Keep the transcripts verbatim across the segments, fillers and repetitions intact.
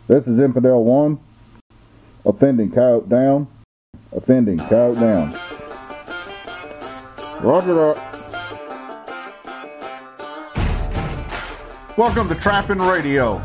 This is Infidel one. Offending coyote down. Offending coyote down. Roger that. Welcome to Trapping Radio.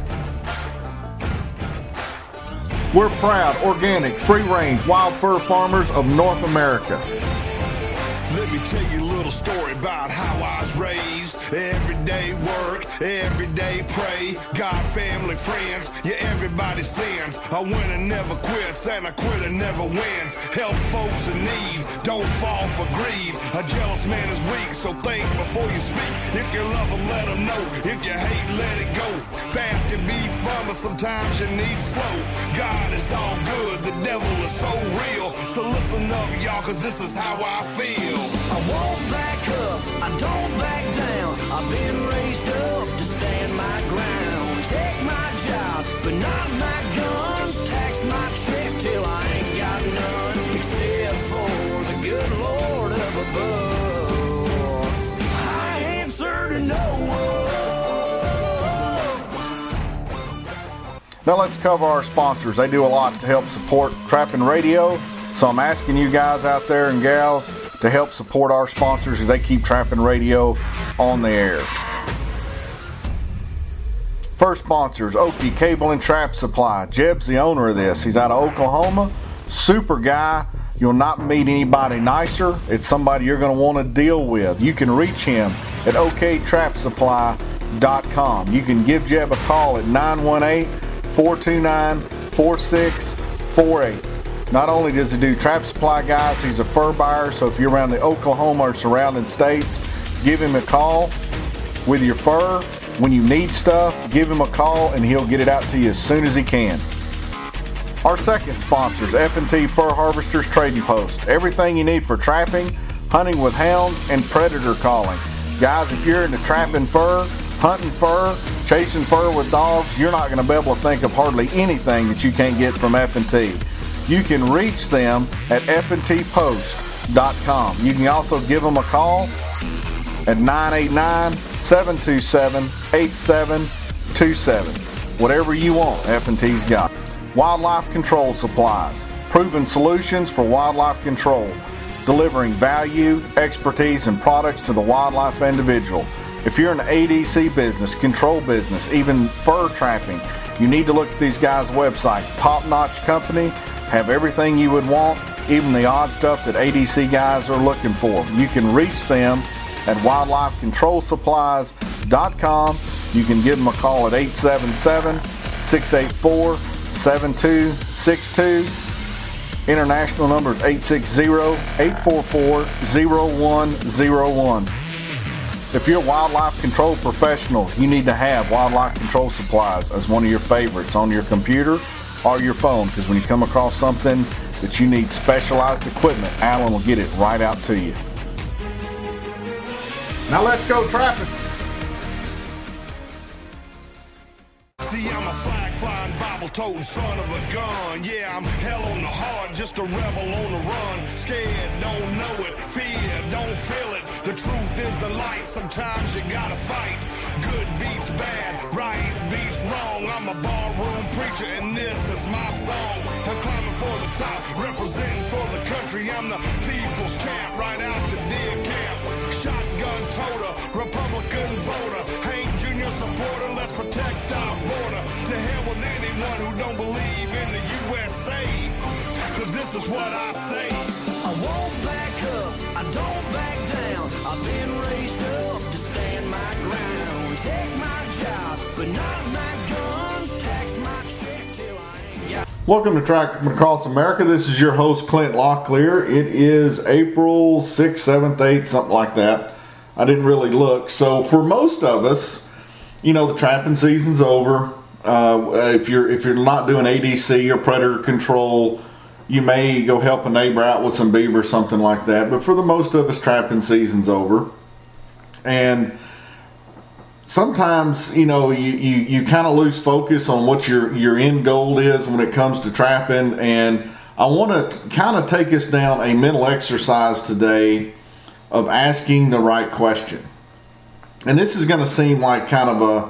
We're proud, organic, free-range, wild fur farmers of North America. Let me tell you a little story about how I was raised. Everyday work, everyday pray. God, family, friends, yeah, everybody sins. A winner never quits, and a quitter never wins. Help folks in need, don't fall for greed. A jealous man is weak, so think before you speak. If you love them, let them know. If you hate, let it go. Fast can be fun, but sometimes you need slow. God is all good, the devil is so real. So listen up, y'all, cause this is how I feel. I won't back up, I don't back down. I've been raised up to stand my ground. Take my job, but not my guns. Tax my check till I ain't got none. Except for the good Lord up above. I answer to no one. Now let's cover our sponsors. They do a lot to help support Trapping Radio. So I'm asking you guys out there and gals to help support our sponsors as they keep Trapping Radio on the air. First sponsor is Okie Cable and Trap Supply. Jeb's the owner of this. He's out of Oklahoma. Super guy. You'll not meet anybody nicer. It's somebody you're going to want to deal with. You can reach him at o k trap supply dot com. You can give Jeb a call at nine one eight, four two nine, four six four eight. Not only does he do trap supply, guys, he's a fur buyer, so if you're around the Oklahoma or surrounding states, give him a call with your fur. When you need stuff, give him a call and he'll get it out to you as soon as he can. Our second sponsor is F and T Fur Harvesters Trading Post. Everything you need for trapping, hunting with hounds, and predator calling. Guys, if you're into trapping fur, hunting fur, chasing fur with dogs, you're not going to be able to think of hardly anything that you can't get from F and T. You can reach them at f and t post dot com. You can also give them a call at nine eight nine, seven two seven, eight seven two seven. Whatever you want, F and T's got. Wildlife Control Supplies. Proven solutions for wildlife control. Delivering value, expertise, and products to the wildlife individual. If you're in the A D C business, control business, even fur trapping, you need to look at these guys' website. Top-notch company. Have everything you would want, even the odd stuff that A D C guys are looking for. You can reach them at wildlife control supplies dot com. You can give them a call at eight seven seven, six eight four, seven two six two. International number is eight six zero, eight four four, zero one zero one. If you're a wildlife control professional, you need to have Wildlife Control Supplies as one of your favorites on your computer or your phone, because when you come across something that you need specialized equipment, Alan will get it right out to you. Now let's go trapping. See, I'm a flag-flying, Bible-toting son of a gun. Yeah, I'm hell on the heart, just a rebel on the run. Scared, don't know it. Fear, don't feel it. The truth is the light. Sometimes you gotta fight. Good beats bad, right beats wrong. I'm a barroom preacher, and this is my song. I'm climbing for the top, representing for the country. I'm the people's champ, right out to deer camp. Shotgun toter, Republican voter. Hank Junior supporter, let's protect our border. To hell with anyone who don't believe in the U S A. Cause this is what I say. I won't back up, I don't back down. I've been raised up to stand my ground. Take my job, but not my guns. Tax my check till I ain't got. Welcome to Trapping Across America. This is your host, Clint Locklear. It is April sixth, seventh, eighth, something like that. I didn't really look. So for most of us, you know, the trapping season's over. Uh, if you're if you're not doing A D C or predator control, you may go help a neighbor out with some beaver or something like that. But for the most of us, trapping season's over. And sometimes, you know, you, you, you kind of lose focus on what your, your end goal is when it comes to trapping. And I want to kind of take us down a mental exercise today of asking the right question. And this is going to seem like kind of a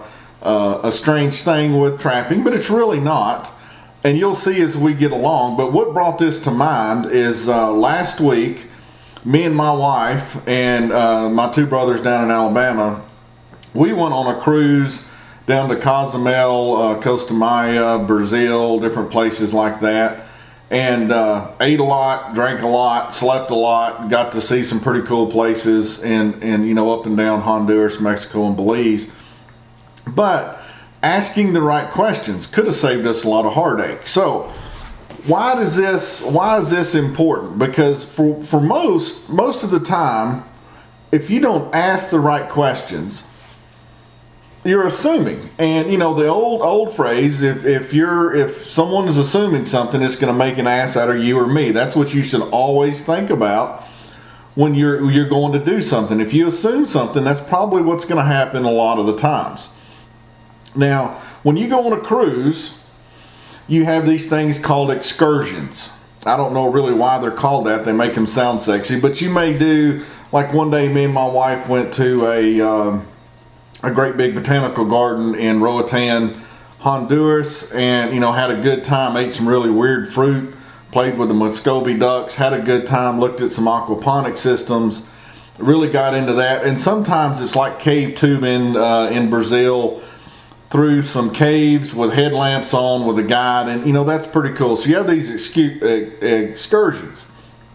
uh, a strange thing with trapping, but it's really not. And you'll see as we get along. But what brought this to mind is uh, last week, me and my wife and uh, my two brothers down in Alabama, we went on a cruise down to Cozumel, uh, Costa Maya, Brazil, different places like that. And uh, ate a lot, drank a lot, slept a lot, got to see some pretty cool places in, in, you know, up and down Honduras, Mexico, and Belize. But asking the right questions could have saved us a lot of heartache. So why does this, why is this important? Because for, for most, most of the time, if you don't ask the right questions, you're assuming. And you know the old old phrase, if if you're if someone is assuming something, it's going to make an ass out of you or me. That's what you should always think about when you're you're going to do something. If you assume something, that's probably what's going to happen a lot of the times. Now, when you go on a cruise, you have these things called excursions. I don't know really why they're called that. They make them sound sexy, but you may do, like one day me and my wife went to a um, a great big botanical garden in Roatan, Honduras, and you know had a good time, ate some really weird fruit, played with the Muscovy ducks, had a good time, looked at some aquaponic systems, really got into that. And sometimes it's like cave tubing uh, in Brazil, through some caves with headlamps on with a guide, and you know that's pretty cool. So you have these excu- excursions.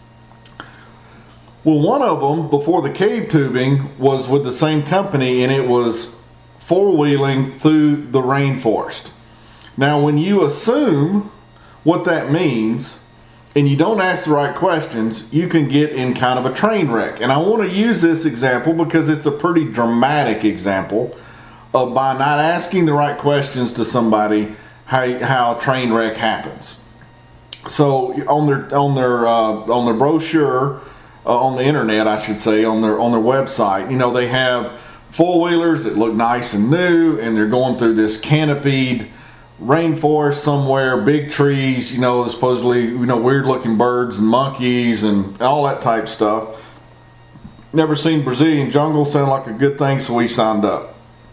Well, one of them before the cave tubing was with the same company, and it was four-wheeling through the rainforest. Now, when you assume what that means and you don't ask the right questions, you can get in kind of a train wreck. And I want to use this example because it's a pretty dramatic example of by not asking the right questions to somebody how, how a train wreck happens. So on their on their uh, on their brochure, uh, on the internet, I should say, on their on their website, you know, they have four-wheelers that look nice and new, and they're going through this canopied rainforest somewhere, big trees, you know, supposedly, you know, weird-looking birds and monkeys and all that type stuff. Never seen Brazilian jungle, sounded like a good thing, so we signed up.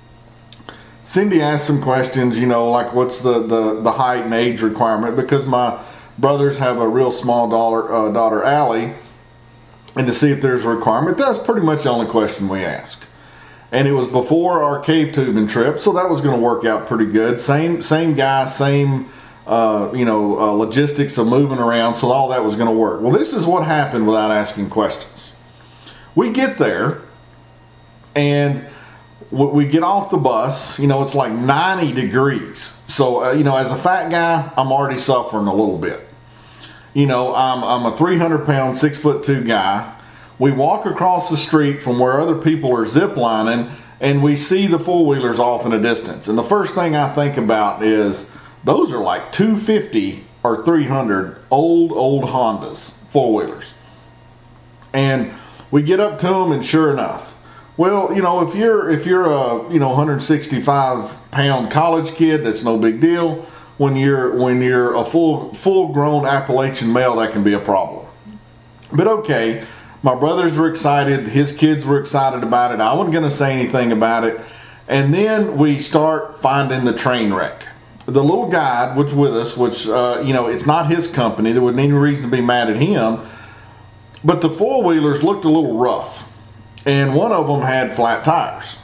Cindy asked some questions, you know, like what's the, the, the height and age requirement, because my brothers have a real small daughter, uh, daughter Allie, and to see if there's a requirement. That's pretty much the only question we ask. And it was before our cave tubing trip, so that was going to work out pretty good. Same same guy, same uh, you know uh, logistics of moving around, so all that was going to work. Well, this is what happened without asking questions. We get there, and we get off the bus. You know, it's like ninety degrees. So uh, you know, as a fat guy, I'm already suffering a little bit. You know, I'm I'm a three hundred pound, six foot two guy. We walk across the street from where other people are ziplining, and we see the four-wheelers off in the distance. And the first thing I think about is those are like two fifty or three hundred old, old Hondas, four-wheelers. And we get up to them, and sure enough, well, you know, if you're if you're a you know one hundred sixty-five pound college kid, that's no big deal. When you're when you're a full full-grown Appalachian male, that can be a problem. But okay. My brothers were excited. His kids were excited about it. I wasn't going to say anything about it. And then we start finding the train wreck. The little guide was with us, which, uh, you know, it's not his company. There wasn't any reason to be mad at him. But the four-wheelers looked a little rough. And one of them had flat tires.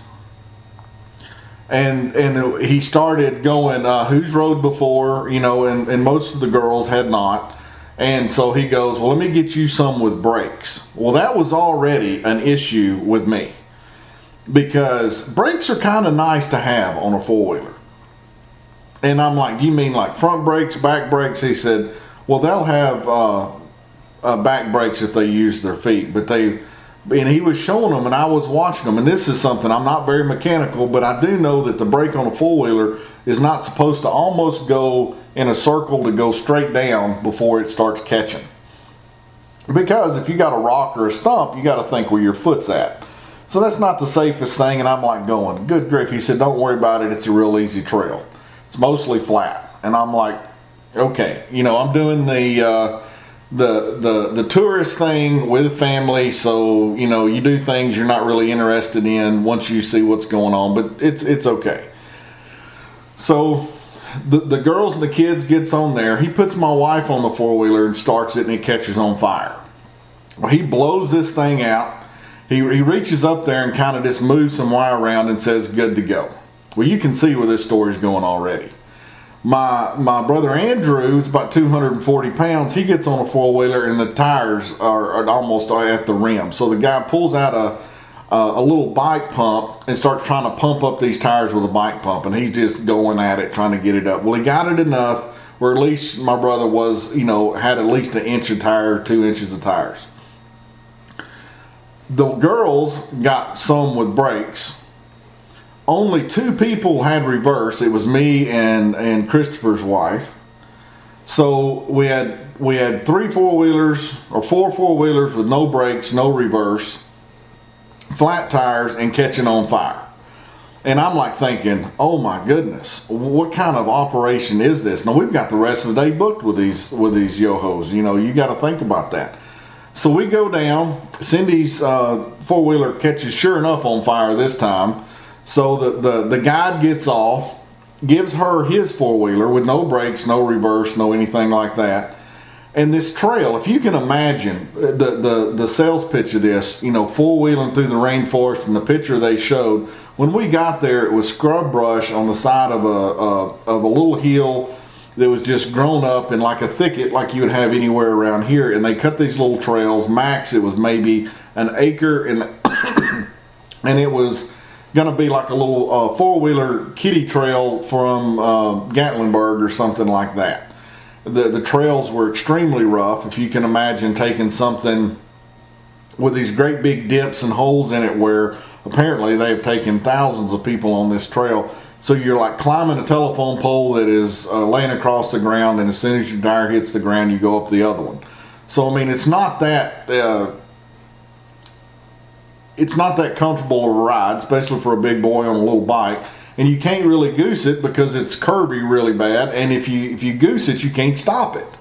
And and he started going, uh, who's rode before? You know, and, and most of the girls had not. And so he goes, well, let me get you some with brakes. Well, that was already an issue with me, because brakes are kind of nice to have on a four-wheeler. And I'm like, do you mean like front brakes, back brakes? He said, well, they'll have uh, uh, back brakes if they use their feet. But they, and he was showing them, and I was watching them. And this is something, I'm not very mechanical, but I do know that the brake on a four-wheeler is not supposed to almost go in a circle to go straight down before it starts catching. Because if you got a rock or a stump, you got to think where your foot's at. So that's not the safest thing. And I'm like going, good grief. He said, don't worry about it. It's a real easy trail. It's mostly flat. And I'm like, okay, you know, I'm doing the uh, the the the tourist thing with family. So you know, you do things you're not really interested in once you see what's going on. But it's it's okay. So the, the girls and the kids gets on there. He puts my wife on the four-wheeler and starts it, and it catches on fire. Well, he blows this thing out. He, he reaches up there and kind of just moves some wire around and says, good to go. Well, you can see where this story's going already. My my brother Andrew, it's about two hundred forty pounds, he gets on a four-wheeler and the tires are, are almost at the rim. So the guy pulls out a, a, a little bike pump and starts trying to pump up these tires with a bike pump. And he's just going at it, trying to get it up. Well, he got it enough where at least my brother was, you know, had at least an inch of tire, two inches of tires. The girls got some with brakes. Only two people had reverse. It was me and, and Christopher's wife. So we had we had three four-wheelers or four four-wheelers with no brakes, no reverse, flat tires, and catching on fire. And I'm like thinking, oh my goodness, what kind of operation is this? Now we've got the rest of the day booked with these with these yo-hos. You know, you got to think about that. So we go down. Cindy's uh, four-wheeler catches sure enough on fire this time. So the, the, the guide gets off, gives her his four-wheeler with no brakes, no reverse, no anything like that. And this trail, if you can imagine the, the, the sales pitch of this, you know, four-wheeling through the rainforest, and the picture they showed, when we got there, it was scrub brush on the side of a, a, of a little hill that was just grown up in like a thicket like you would have anywhere around here. And they cut these little trails. Max, it was maybe an acre, and, and it was going to be like a little uh, four-wheeler kiddie trail from uh, Gatlinburg or something like that. The, the trails were extremely rough. If you can imagine taking something with these great big dips and holes in it where apparently they've taken thousands of people on this trail. So you're like climbing a telephone pole that is uh, laying across the ground, and as soon as your tire hits the ground, you go up the other one. So, I mean, it's not that... Uh, It's not that comfortable a ride, especially for a big boy on a little bike. And you can't really goose it because it's curvy really bad. And if you if you goose it, you can't stop it.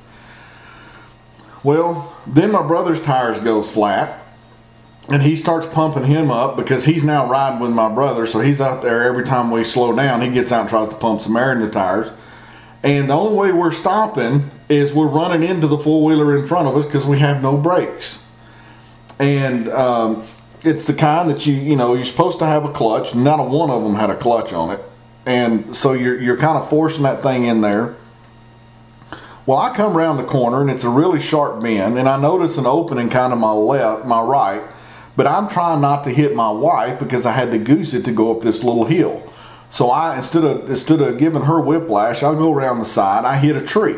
Well, then my brother's tires goes flat. And he starts pumping him up because he's now riding with my brother. So he's out there every time we slow down. He gets out and tries to pump some air in the tires. And the only way we're stopping is we're running into the four-wheeler in front of us because we have no brakes. And... Um, It's the kind that you, you know, you're supposed to have a clutch. Not a one of them had a clutch on it. And so you're, you're kind of forcing that thing in there. Well, I come around the corner, and it's a really sharp bend, and I notice an opening kind of my left, my right, but I'm trying not to hit my wife because I had to goose it to go up this little hill. So I, instead of, instead of giving her whiplash, I'll go around the side. I hit a tree.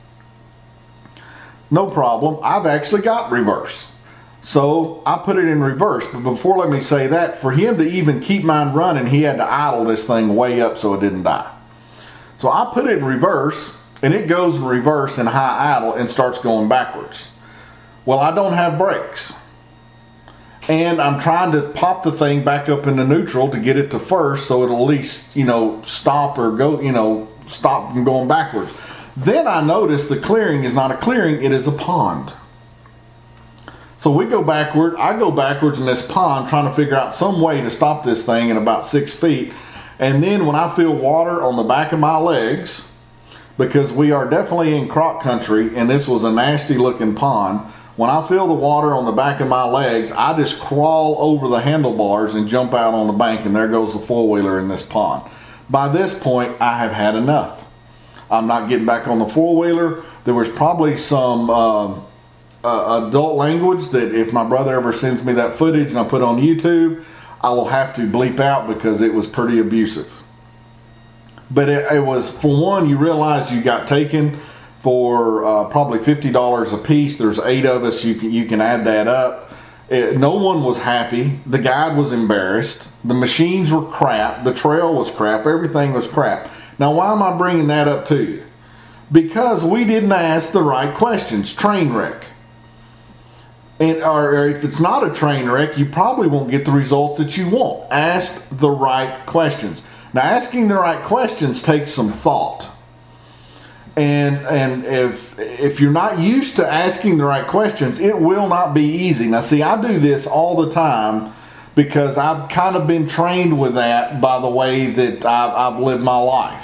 No problem. I've actually got reverse. So I put it in reverse, but before let me say that, for him to even keep mine running, he had to idle this thing way up so it didn't die. So I put it in reverse, and it goes in reverse in high idle and starts going backwards. Well, I don't have brakes. And I'm trying to pop the thing back up into neutral to get it to first so it'll at least, you know, stop or go, you know, stop from going backwards. Then I notice the clearing is not a clearing, it is a pond. So we go backward, I go backwards in this pond trying to figure out some way to stop this thing in about six feet. And then when I feel water on the back of my legs, because we are definitely in croc country and this was a nasty looking pond, when I feel the water on the back of my legs, I just crawl over the handlebars and jump out on the bank, and there goes the four-wheeler in this pond. By this point, I have had enough. I'm not getting back on the four-wheeler. There was probably some... Uh, Uh, adult language that if my brother ever sends me that footage and I put on YouTube, I will have to bleep out because it was pretty abusive. But it, it was, for one, you realize you got taken for uh, probably fifty dollars a piece. There's eight of us. You can, you can add that up. It, no one was happy. The guide was embarrassed. The machines were crap. The trail was crap. Everything was crap. Now, why am I bringing that up to you? Because we didn't ask the right questions. Train wreck. And, or if it's not a train wreck, you probably won't get the results that you want. Ask the right questions. Now, asking the right questions takes some thought. And and if if you're not used to asking the right questions, it will not be easy. Now, see, I do this all the time because I've kind of been trained with that by the way that I've, I've lived my life.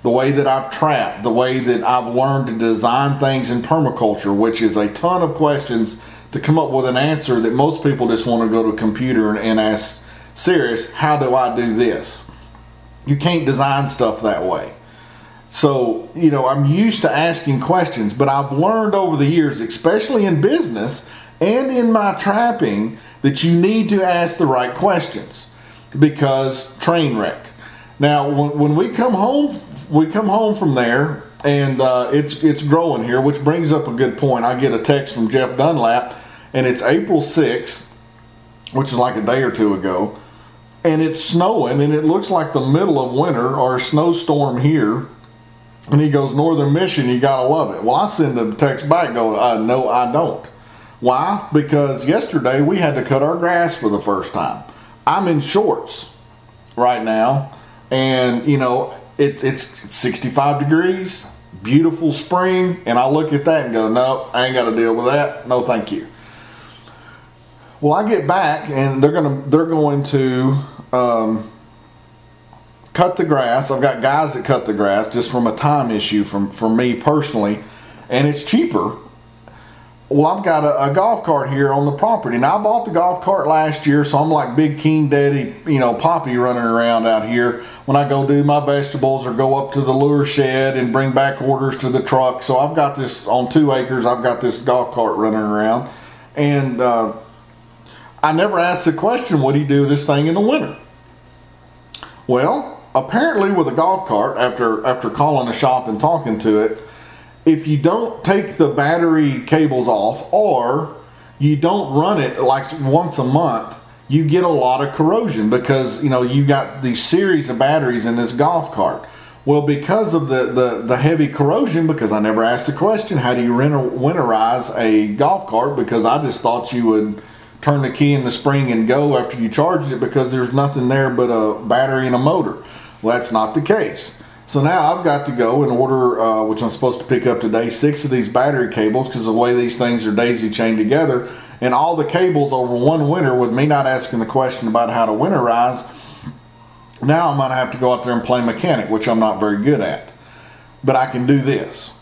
the way that I've trapped, the way that I've learned to design things in permaculture, which is a ton of questions to come up with an answer that most people just want to go to a computer and, and ask serious, how do I do this? You can't design stuff that way. So, you know, I'm used to asking questions, but I've learned over the years, especially in business and in my trapping, that you need to ask the right questions, because train wreck. Now, when, when we come home, we come home from there, and uh, it's it's growing here, which brings up a good point. I get a text from Jeff Dunlap, and it's April sixth, which is like a day or two ago, and it's snowing, and it looks like the middle of winter or a snowstorm here. And he goes, Northern Mission, you gotta love it. Well, I send the text back, go, uh, no, I don't. Why? Because yesterday we had to cut our grass for the first time. I'm in shorts right now, and you know, it, it's sixty-five degrees, beautiful spring, and I look at that and go, no, I ain't got to deal with that. No, thank you. Well, I get back, and they're gonna they're going to um, cut the grass. I've got guys that cut the grass just from a time issue from for me personally, and it's cheaper. Well, I've got a, a golf cart here on the property. Now, I bought the golf cart last year, so I'm like Big King Daddy, you know, Poppy running around out here when I go do my vegetables or go up to the lure shed and bring back orders to the truck. So I've got this on two acres. I've got this golf cart running around. And uh, I never asked the question, what do you do with this thing in the winter? Well, apparently with a golf cart, after after calling a shop and talking to it, if you don't take the battery cables off, or you don't run it like once a month, you get a lot of corrosion, because you know you got these series of batteries in this golf cart. Well, because of the, the, the heavy corrosion, because I never asked the question, how do you winterize a golf cart? Because I just thought you would turn the key in the spring and go after you charged it, because there's nothing there but a battery and a motor. Well, that's not the case. So now I've got to go and order, uh, which I'm supposed to pick up today, six of these battery cables, because of the way these things are daisy chained together. And all the cables over one winter, with me not asking the question about how to winterize, now I'm going to have to go out there and play mechanic, which I'm not very good at. But I can do this.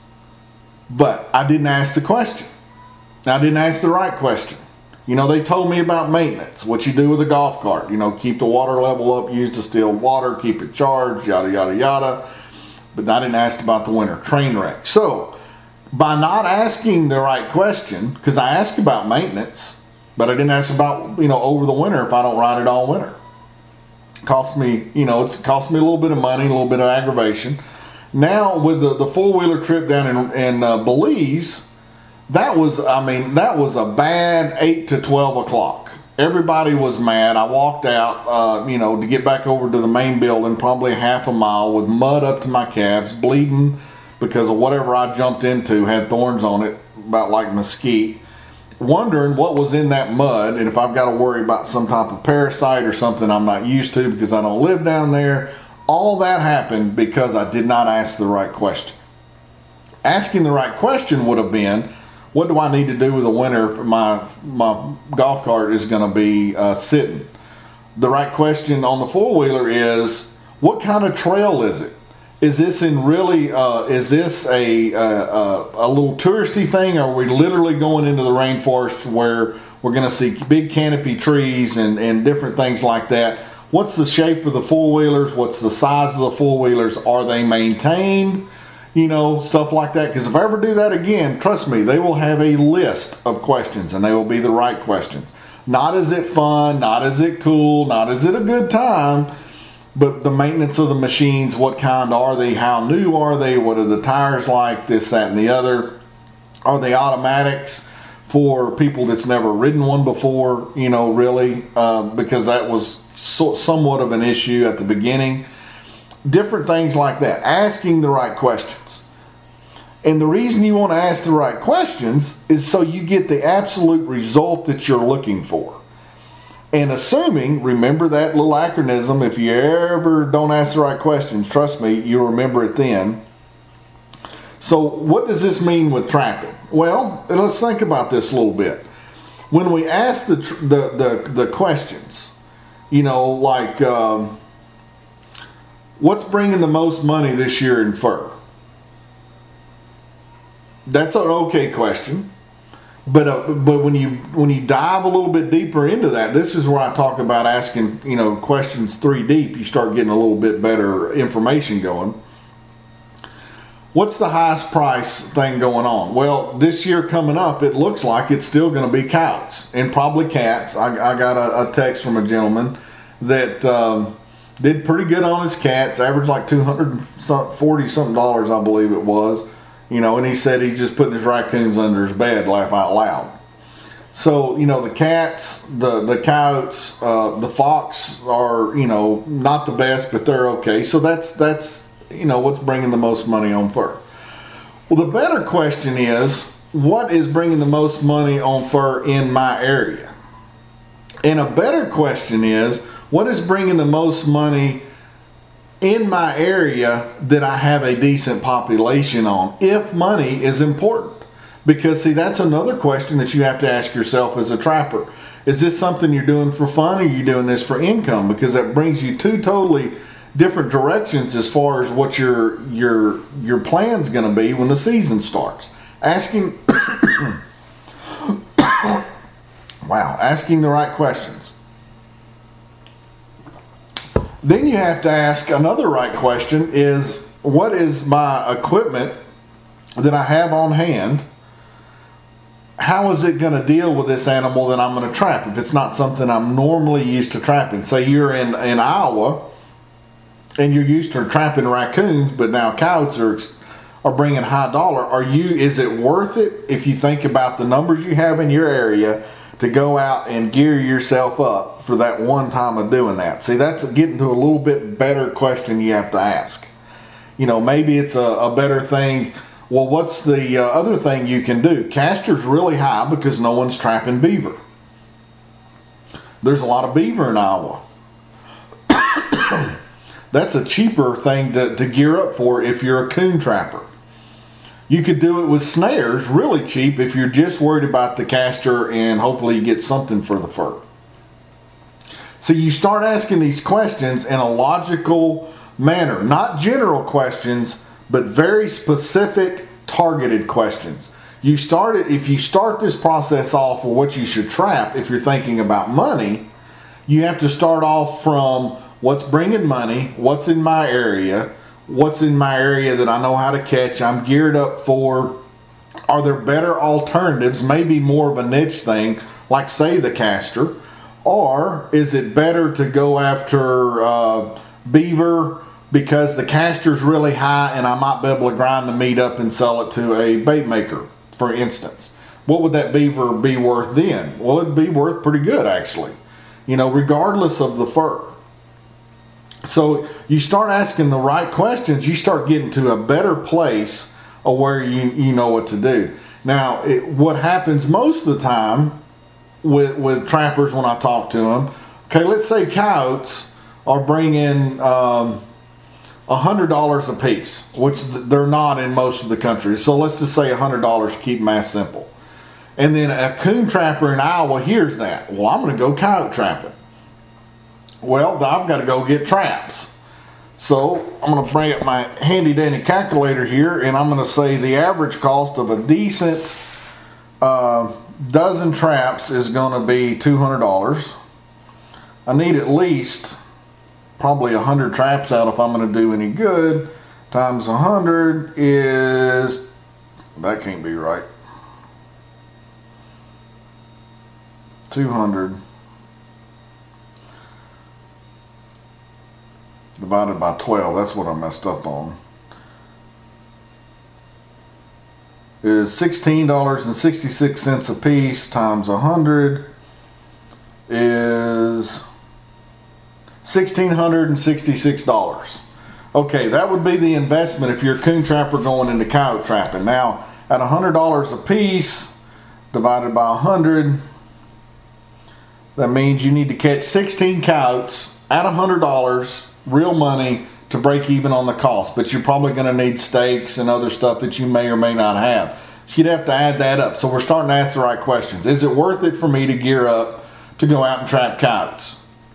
But I didn't ask the question. I didn't ask the right question. You know, they told me about maintenance, what you do with a golf cart. You know, keep the water level up, use distilled water, keep it charged, yada, yada, yada. But I didn't ask about the winter. Train wreck. So, by not asking the right question, because I asked about maintenance, but I didn't ask about, you know, over the winter if I don't ride it all winter. It cost me, you know, it's cost me a little bit of money, a little bit of aggravation. Now, with the, the four-wheeler trip down in, in uh, Belize, that was, I mean, that was a bad eight to twelve o'clock. Everybody was mad. I walked out, uh, you know, to get back over to the main building, probably half a mile, with mud up to my calves, bleeding because of whatever I jumped into had thorns on it, about like mesquite, wondering what was in that mud, and if I've got to worry about some type of parasite or something I'm not used to because I don't live down there. All that happened because I did not ask the right question. Asking the right question would have been, what do I need to do with the winter if my, my golf cart is going to be uh, sitting? The right question on the four-wheeler is, what kind of trail is it? Is this in really, uh, is this a, a, a, a little touristy thing, or are we literally going into the rainforest where we're going to see big canopy trees and, and different things like that? What's the shape of the four-wheelers? What's the size of the four-wheelers? Are they maintained? You know, stuff like that. Because if I ever do that again, trust me, they will have a list of questions, and they will be the right questions. Not is it fun, not is it cool, not is it a good time, but the maintenance of the machines, what kind are they, how new are they, what are the tires like, this, that, and the other. Are they automatics for people that's never ridden one before, you know, really, uh, because that was so, somewhat of an issue at the beginning. Different things like that. Asking the right questions. And the reason you want to ask the right questions is so you get the absolute result that you're looking for. And assuming, remember that little acronym, if you ever don't ask the right questions, trust me, you'll remember it then. So what does this mean with trapping? Well, let's think about this a little bit. When we ask the the the, the questions, you know, like... Um, what's bringing the most money this year in fur? That's an okay question. But uh, but when you when you dive a little bit deeper into that, this is where I talk about asking, you know, questions three deep. You start getting a little bit better information going. What's the highest price thing going on? Well, this year coming up, it looks like it's still going to be cows and probably cats. I, I got a, a text from a gentleman that um, did pretty good on his cats, averaged like two hundred forty something dollars, I believe it was. You know, and he said he's just putting his raccoons under his bed, laugh out loud. So, you know, the cats, the, the coyotes, uh, the fox are, you know, not the best, but they're okay. So that's, that's, you know, what's bringing the most money on fur. Well, the better question is, what is bringing the most money on fur in my area? And a better question is, what is bringing the most money in my area that I have a decent population on, if money is important? Because, see, that's another question that you have to ask yourself as a trapper. Is this something you're doing for fun, or are you doing this for income? Because that brings you two totally different directions as far as what your your your plan's going to be when the season starts. Asking, wow, asking the right questions. Then you have to ask another right question is, what is my equipment that I have on hand? How is it going to deal with this animal that I'm going to trap if it's not something I'm normally used to trapping? Say you're in, in Iowa and you're used to trapping raccoons, but now coyotes are, are bringing high dollar. Are you, is it worth it, if you think about the numbers you have in your area, to go out and gear yourself up for that one time of doing that? See, that's getting to a little bit better question you have to ask. You know, maybe it's a, a better thing. Well, what's the uh, other thing you can do? Castor's really high because no one's trapping beaver. There's a lot of beaver in Iowa. That's a cheaper thing to, to gear up for if you're a coon trapper. You could do it with snares really cheap if you're just worried about the castor and hopefully you get something for the fur. So you start asking these questions in a logical manner, not general questions, but very specific, targeted questions. You start it, if you start this process off with what you should trap, if you're thinking about money, you have to start off from what's bringing money, what's in my area, what's in my area that I know how to catch, I'm geared up for. Are there better alternatives, maybe more of a niche thing, like say the castor? Or is it better to go after uh, beaver because the castor's really high and I might be able to grind the meat up and sell it to a bait maker, for instance? What would that beaver be worth then? Well, it'd be worth pretty good, actually, you know, regardless of the fur. So you start asking the right questions, you start getting to a better place of where you, you know what to do. Now, it, what happens most of the time with, with trappers when I talk to them, okay, let's say coyotes are bringing um, one hundred dollars a piece, which they're not in most of the country. So let's just say one hundred dollars, keep math simple. And then a coon trapper in Iowa hears that. Well, I'm going to go coyote trapping. Well, I've got to go get traps. So I'm going to bring up my handy dandy calculator here, and I'm going to say the average cost of a decent uh, dozen traps is going to be two hundred dollars. I need at least probably one hundred traps out if I'm going to do any good. Times one hundred is, that can't be right. two hundred divided by twelve, that's what I messed up on, is sixteen dollars and sixty-six cents a piece times one hundred is one thousand six hundred sixty-six dollars. Okay, that would be the investment if you're a coon trapper going into coyote trapping. Now, at one hundred dollars a piece divided by one hundred, that means you need to catch sixteen coyotes at one hundred dollars, real money, to break even on the cost. But you're probably going to need stakes and other stuff that you may or may not have. So you'd have to add that up. So we're starting to ask the right questions. Is it worth it for me to gear up to go out and trap coyotes?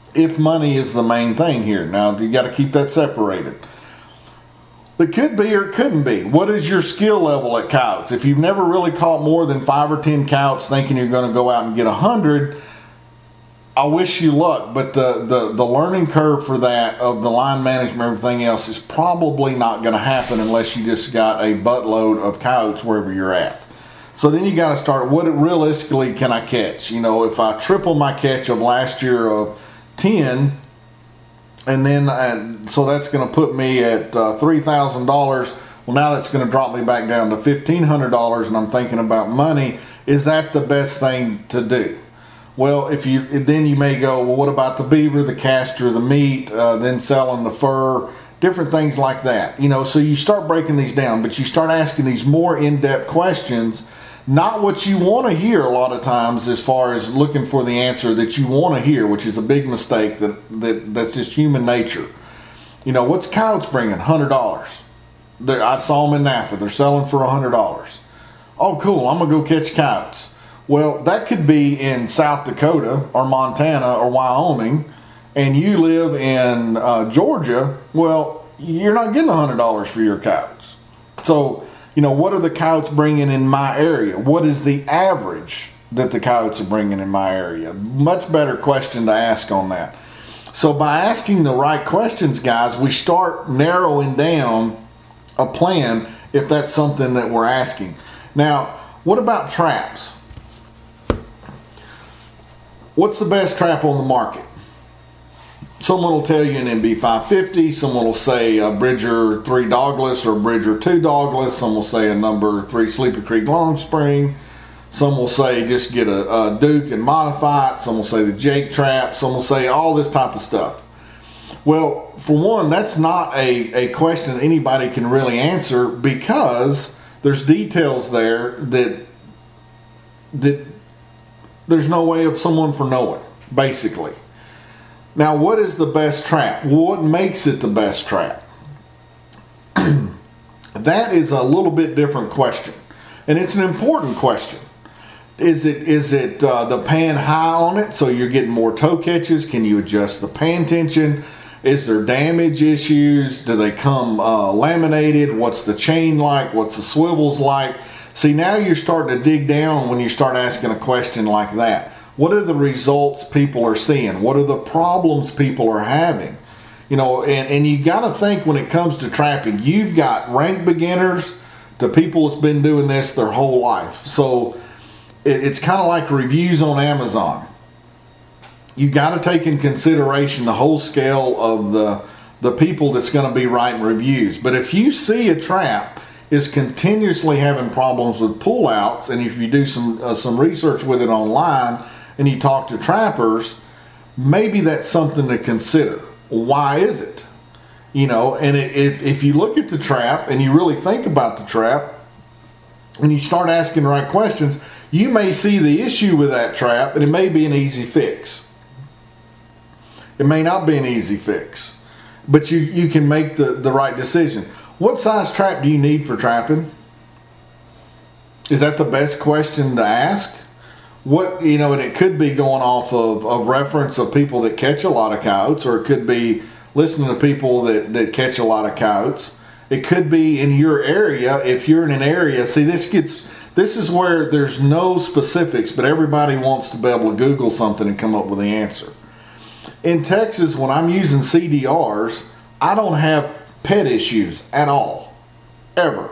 if money is the main thing here. Now, you got to keep that separated. It could be or it couldn't be. What is your skill level at coyotes? If you've never really caught more than five or ten coyotes thinking you're going to go out and get a hundred, I wish you luck. But the, the, the learning curve for that of the line management and everything else is probably not going to happen unless you just got a buttload of coyotes wherever you're at. So then you got to start, what realistically can I catch? You know, if I triple my catch of last year of ten, and then, uh, so that's going to put me at uh, three thousand dollars. Well, now that's going to drop me back down to fifteen hundred dollars, and I'm thinking about money. Is that the best thing to do? Well, if you then you may go, well, what about the beaver, the castor, the meat, uh, then selling the fur, different things like that. You know, so you start breaking these down, but you start asking these more in-depth questions. Not what you want to hear a lot of times as far as looking for the answer that you want to hear, which is a big mistake that, that that's just human nature. You know, what's coyotes bringing? one hundred dollars. They're, I saw them in Napa. They're selling for one hundred dollars. Oh, cool. I'm going to go catch coyotes. Well, that could be in South Dakota or Montana or Wyoming, and you live in uh, Georgia. Well, you're not getting one hundred dollars for your coyotes. So, you know, what are the coyotes bringing in my area? What is the average that the coyotes are bringing in my area? Much better question to ask on that. So by asking the right questions, guys, we start narrowing down a plan if that's something that we're asking. Now, what about traps? What's the best trap on the market? Someone will tell you an M B five fifty. Someone will say a Bridger three dogless or a Bridger two dogless. Some will say a number three Sleepy Creek Long Spring. Some will say just get a, a Duke and modify it. Some will say the Jake trap. Some will say all this type of stuff. Well, for one, that's not a, a question anybody can really answer because there's details there that that there's no way of someone for knowing, basically. Now, what is the best trap? What makes it the best trap? That is a little bit different question, and it's an important question. Is it is it uh, the pan high on it, so you're getting more toe catches? Can you adjust the pan tension? Is there damage issues? Do they come uh, laminated? What's the chain like? What's the swivels like? See, now you're starting to dig down when you start asking a question like that. What are the results people are seeing? What are the problems people are having? You know, and, and you got to think when it comes to trapping, you've got ranked beginners to people that's been doing this their whole life. So it, it's kind of like reviews on Amazon. You got to take in consideration the whole scale of the the people that's going to be writing reviews. But if you see a trap is continuously having problems with pullouts, and if you do some uh, some research with it online and you talk to trappers, maybe that's something to consider. Why is it? You know, and it, it, if you look at the trap and you really think about the trap and you start asking the right questions, you may see the issue with that trap and it may be an easy fix. It may not be an easy fix, but you, you can make the, the right decision. What size trap do you need for trapping? Is that the best question to ask? What, you know, and it could be going off of, of reference of people that catch a lot of coyotes, or it could be listening to people that, that catch a lot of coyotes. It could be in your area. If you're in an area, see, this gets, this is where there's no specifics, but everybody wants to be able to Google something and come up with the answer. In Texas, when I'm using C D Rs, I don't have pet issues at all, ever.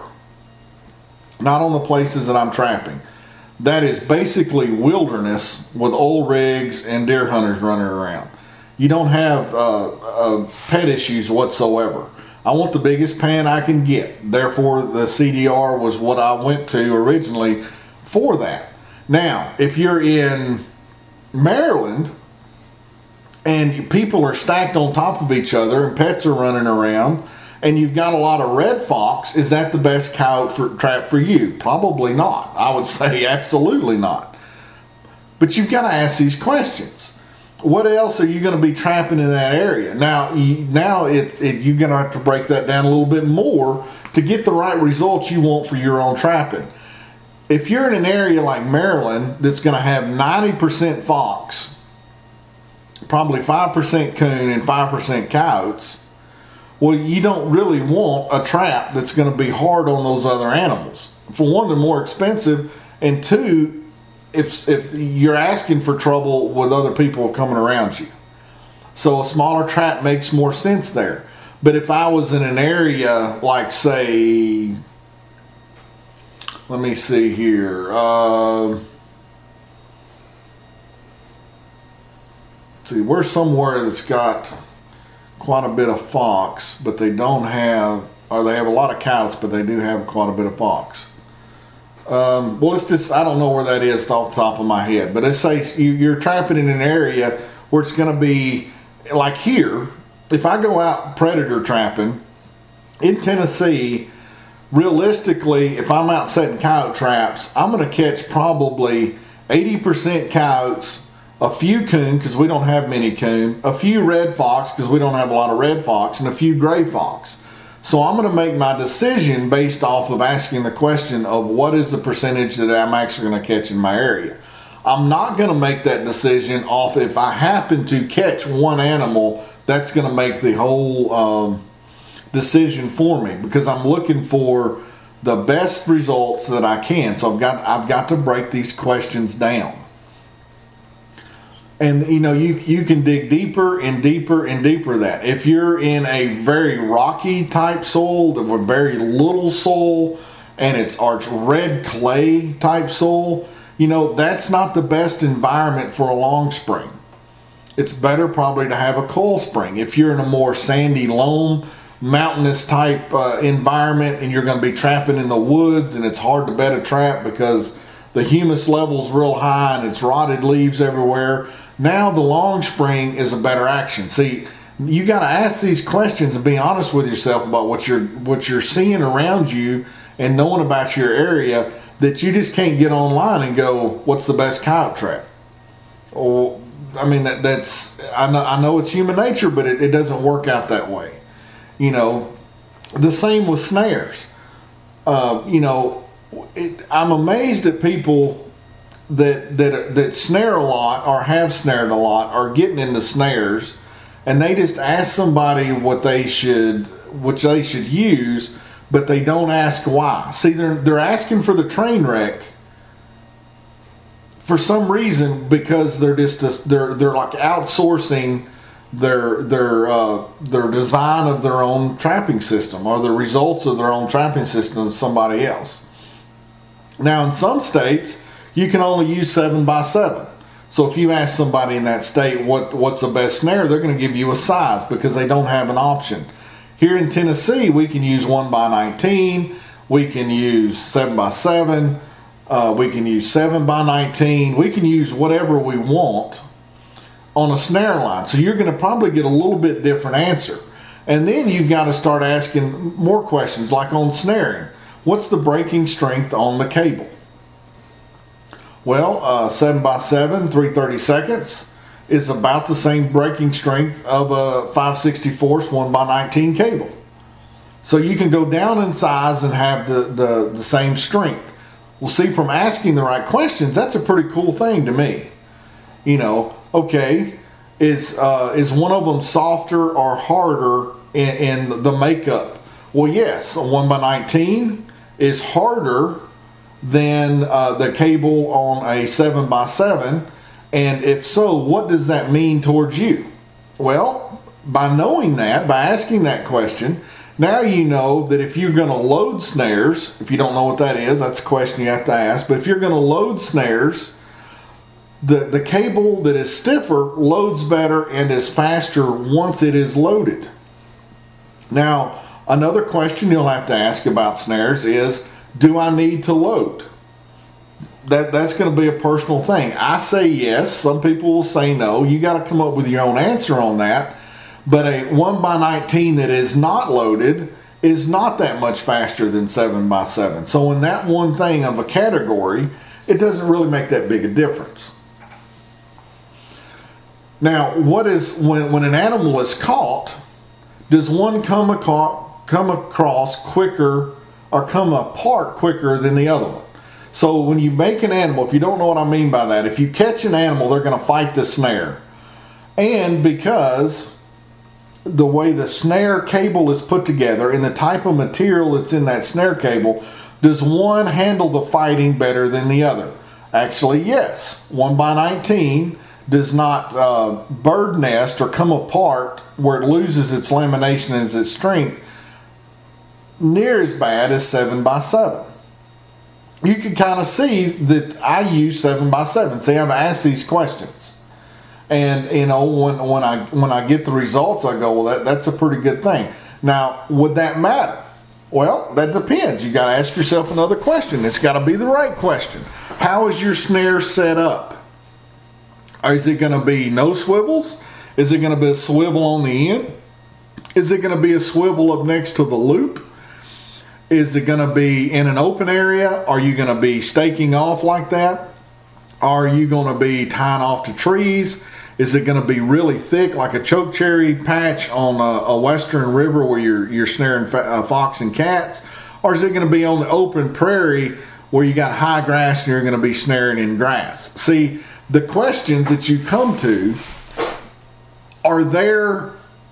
Not on the places that I'm trapping. That is basically wilderness with old rigs and deer hunters running around. You don't have uh, uh, pet issues whatsoever. I want the biggest pan I can get. Therefore, the C D R was what I went to originally for that. Now, if you're in Maryland and people are stacked on top of each other and pets are running around, and you've got a lot of red fox, is that the best coyote for, trap for you? Probably not. I would say absolutely not. But you've got to ask these questions. What else are you going to be trapping in that area? Now, you, now it, it, you're going to have to break that down a little bit more to get the right results you want for your own trapping. If you're in an area like Maryland that's going to have ninety percent fox, probably five percent coon and five percent coyotes, well, you don't really want a trap that's going to be hard on those other animals. For one, they're more expensive, and two, if if you're asking for trouble with other people coming around you. So a smaller trap makes more sense there. But if I was in an area like, say, let me see here, uh, see, we're somewhere that's got quite a bit of fox, but they don't have, or they have a lot of coyotes, but they do have quite a bit of fox. Um, well, it's just, I don't know where that is off the top of my head, but let's say you, you're trapping in an area where it's going to be like here. If I go out predator trapping in Tennessee, realistically, if I'm out setting coyote traps, I'm going to catch probably eighty percent coyotes, a few coon because we don't have many coon, a few red fox because we don't have a lot of red fox, and a few gray fox. So I'm going to make my decision based off of asking the question of what is the percentage that I'm actually going to catch in my area. I'm not going to make that decision off if I happen to catch one animal that's going to make the whole um, decision for me, because I'm looking for the best results that I can. So I've got I've got to break these questions down. And you know, you you can dig deeper and deeper and deeper that. If you're in a very rocky type soil, with very little soil, and it's arch red clay type soil, you know, that's not the best environment for a long spring. It's better probably to have a coil spring. If you're in a more sandy loam, mountainous type uh, environment, and you're going to be trapping in the woods, and it's hard to bed a trap because the humus level's real high and it's rotted leaves everywhere, now the long spring is a better action. See, you got to ask these questions and be honest with yourself about what you're what you're seeing around you and knowing about your area, that you just can't get online and go, what's the best coyote trap? Or I mean, that that's I know I know it's human nature, but it, it doesn't work out that way. You know, the same with snares. Uh, you know, it, I'm amazed at people that that that snare a lot or have snared a lot or getting into snares, and they just ask somebody what they should which they should use, but they don't ask why. See, they're they're asking for the train wreck for some reason, because they're just they're they're like outsourcing their their uh, their design of their own trapping system or the results of their own trapping system to somebody else. Now, in some states, you can only use seven by seven. So if you ask somebody in that state what what's the best snare, they're going to give you a size because they don't have an option. Here in Tennessee, we can use one by nineteen, we can use seven by seven. Uh, we can use seven by nineteen. We can use whatever we want on a snare line. So you're going to probably get a little bit different answer. And then you've got to start asking more questions, like on snaring. What's the breaking strength on the cable? Well, uh, seven by seven, three thirty-seconds is about the same breaking strength of a five sixty-fourths one by nineteen cable. So you can go down in size and have the, the, the same strength. Well, see, from asking the right questions, that's a pretty cool thing to me. You know, okay, is uh, is one of them softer or harder in, in the makeup? Well, yes, a one by nineteen is harder than uh, the cable on a seven by seven. And if so, what does that mean towards you? Well, by knowing that, by asking that question, now you know that if you're going to load snares, if you don't know what that is, that's a question you have to ask. But if you're going to load snares, the, the cable that is stiffer loads better and is faster once it is loaded. Now, another question you'll have to ask about snares is, do I need to load? That, that's going to be a personal thing. I say yes. Some people will say no. You got to come up with your own answer on that. But a one by nineteen that is not loaded is not that much faster than seven by seven. So in that one thing of a category, it doesn't really make that big a difference. Now, what is when, when an animal is caught, does one come, aco- come across quicker or come apart quicker than the other one? So when you make an animal, if you don't know what I mean by that, if you catch an animal, they're going to fight the snare. And because the way the snare cable is put together and the type of material that's in that snare cable, does one handle the fighting better than the other? Actually, yes. one by nineteen does not uh, bird nest or come apart where it loses its lamination and its strength near as bad as seven by seven. You can kind of see that I use seven by seven. See, I've asked these questions. And, you know, when, when I when I get the results, I go, well, that, that's a pretty good thing. Now, would that matter? Well, that depends. You got to ask yourself another question. It's got to be the right question. How is your snare set up? Or is it going to be no swivels? Is it going to be a swivel on the end? Is it going to be a swivel up next to the loop? Is it going to be in an open area? Are you going to be staking off like that? Are you going to be tying off to trees? Is it going to be really thick like a chokecherry patch on a, a western river where you're, you're snaring fa- uh, fox and cats? Or is it going to be on the open prairie where you got high grass and you're going to be snaring in grass? See, the questions that you come to are there,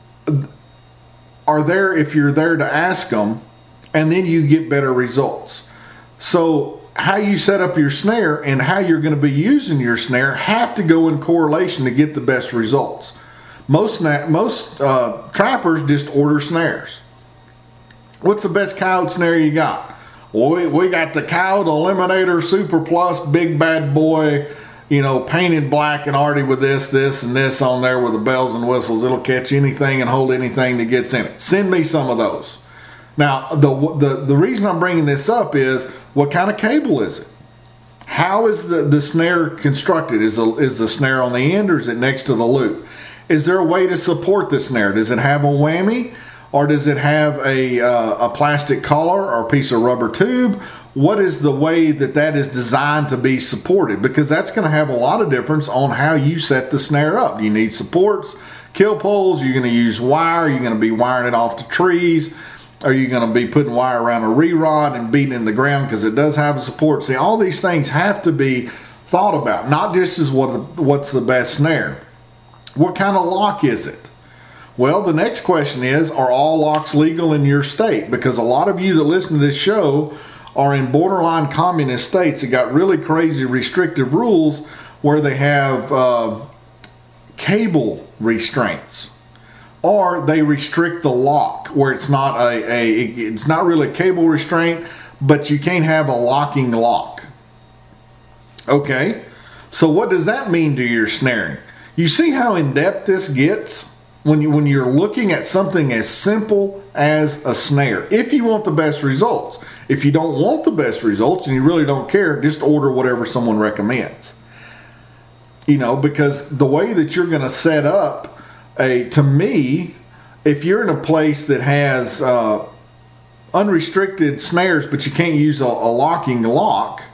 are there if you're there to ask them, and then you get better results. So how you set up your snare and how you're going to be using your snare have to go in correlation to get the best results. Most most uh, trappers just order snares. What's the best coyote snare you got? Well, we, we got the Coyote Eliminator Super Plus Big Bad Boy, you know, painted black and already with this, this, and this on there with the bells and whistles. It'll catch anything and hold anything that gets in it. Send me some of those. Now, the, the the reason I'm bringing this up is, what kind of cable is it? How is the, the snare constructed? Is the, is the snare on the end, or is it next to the loop? Is there a way to support the snare? Does it have a whammy, or does it have a, uh, a plastic collar or a piece of rubber tube? What is the way that that is designed to be supported? Because that's going to have a lot of difference on how you set the snare up. You need supports, kill poles, you're going to use wire, you're going to be wiring it off to trees. Are you going to be putting wire around a re-rod and beating in the ground because it does have a support? See, all these things have to be thought about, not just as what what's the best snare. What kind of lock is it? Well, the next question is, are all locks legal in your state? Because a lot of you that listen to this show are in borderline communist states that got really crazy restrictive rules where they have uh, cable restraints. Or they restrict the lock where it's not a, a it's not really a cable restraint, but you can't have a locking lock. Okay, so what does that mean to your snaring? You see how in depth this gets when you when you're looking at something as simple as a snare. If you want the best results, if you don't want the best results and you really don't care, just order whatever someone recommends. You know, because the way that you're going to set up. A, to me, if you're in a place that has uh, unrestricted snares, but you can't use a, a locking lock,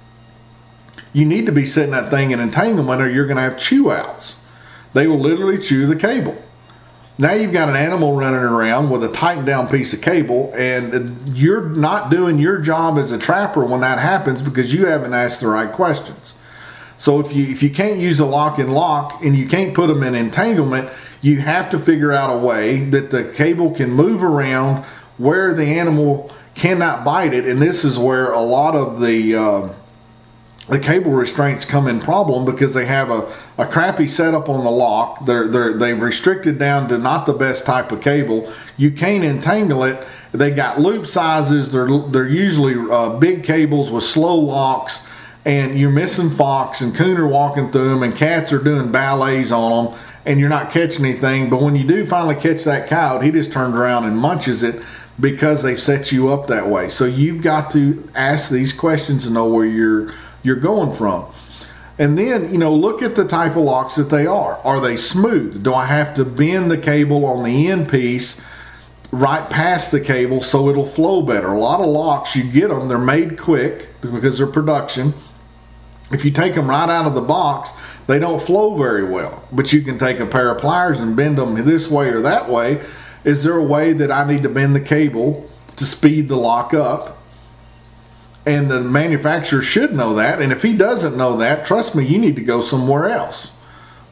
you need to be setting that thing in entanglement or you're going to have chew outs. They will literally chew the cable. Now you've got an animal running around with a tightened down piece of cable, and you're not doing your job as a trapper when that happens because you haven't asked the right questions. So if you if you can't use a lock and lock and you can't put them in entanglement, you have to figure out a way that the cable can move around where the animal cannot bite it. And this is where a lot of the uh, the cable restraints come in problem, because they have a, a crappy setup on the lock. They're they're they've restricted down to not the best type of cable. You can't entangle it. They got loop sizes. They're they're usually uh, big cables with slow locks. And you're missing fox and coon are walking through them, and cats are doing ballets on them, and you're not catching anything. But when you do finally catch that coyote, he just turns around and munches it because they've set you up that way. So you've got to ask these questions to know where you're you're going from. And then, you know, look at the type of locks that they are. Are they smooth? Do I have to bend the cable on the end piece right past the cable so it'll flow better? A lot of locks, you get them, they're made quick because they're production. If you take them right out of the box, they don't flow very well. But you can take a pair of pliers and bend them this way or that way. Is there a way that I need to bend the cable to speed the lock up? And the manufacturer should know that. And if he doesn't know that, trust me, you need to go somewhere else.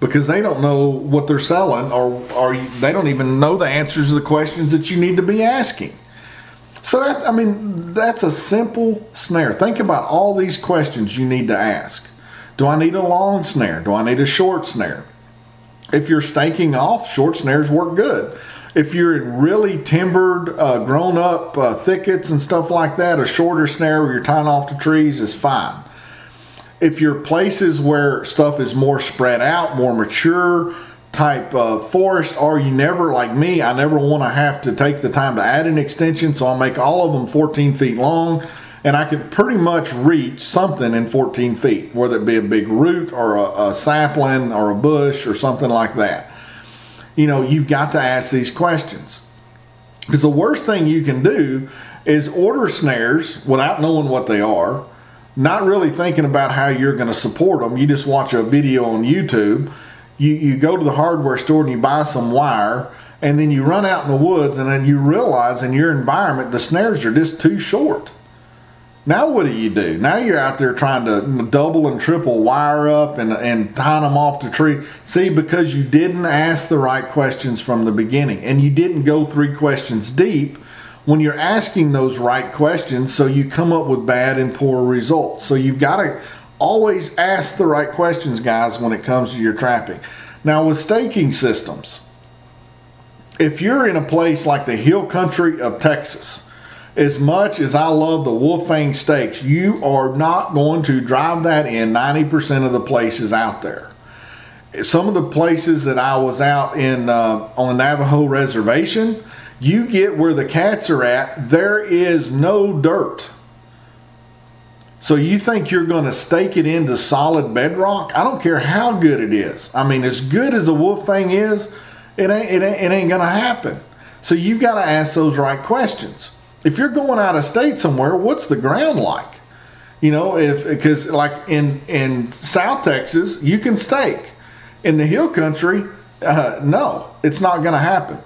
because they don't know what they're selling, or, or they don't even know the answers to the questions that you need to be asking. So, that, I mean, that's a simple snare. Think about all these questions you need to ask. Do I need a long snare? Do I need a short snare? If you're staking off, short snares work good. If you're in really timbered, uh, grown-up uh, thickets and stuff like that, a shorter snare where you're tying off the trees is fine. If you're places where stuff is more spread out, more mature type of forest, or you never, like me, I never want to have to take the time to add an extension, so I'll make all of them fourteen feet long, and I can pretty much reach something in fourteen feet, whether it be a big root or a, a sapling or a bush or something like that. You know, you've got to ask these questions. Because the worst thing you can do is order snares without knowing what they are, not really thinking about how you're going to support them. You just watch a video on YouTube. You, you go to the hardware store and you buy some wire, and then you run out in the woods, and then you realize in your environment the snares are just too short. Now what do you do? Now you're out there trying to double and triple wire up and, and tying them off the tree. See, because you didn't ask the right questions from the beginning, and you didn't go three questions deep when you're asking those right questions, so you come up with bad and poor results. So you've got to always ask the right questions, guys, when it comes to your trapping. Now with staking systems, if you're in a place like the hill country of Texas, as much as I love the Wolfang stakes, you are not going to drive that in ninety percent of the places out there. Some of the places that I was out in uh, on the Navajo reservation, you get where the cats are at, there is no dirt. So you think you're going to stake it into solid bedrock? I don't care how good it is. I mean, as good as a Wolfang is, it ain't, it ain't, it ain't going to happen. So you got to ask those right questions. If you're going out of state somewhere, what's the ground like? You know, if because like in, in South Texas, you can stake. In the hill country, uh, no, it's not going to happen.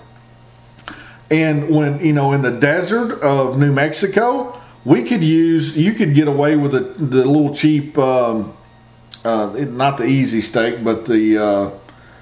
And when, you know, in the desert of New Mexico, we could use, you could get away with the, the little cheap, um, uh, not the easy stake, but the, uh,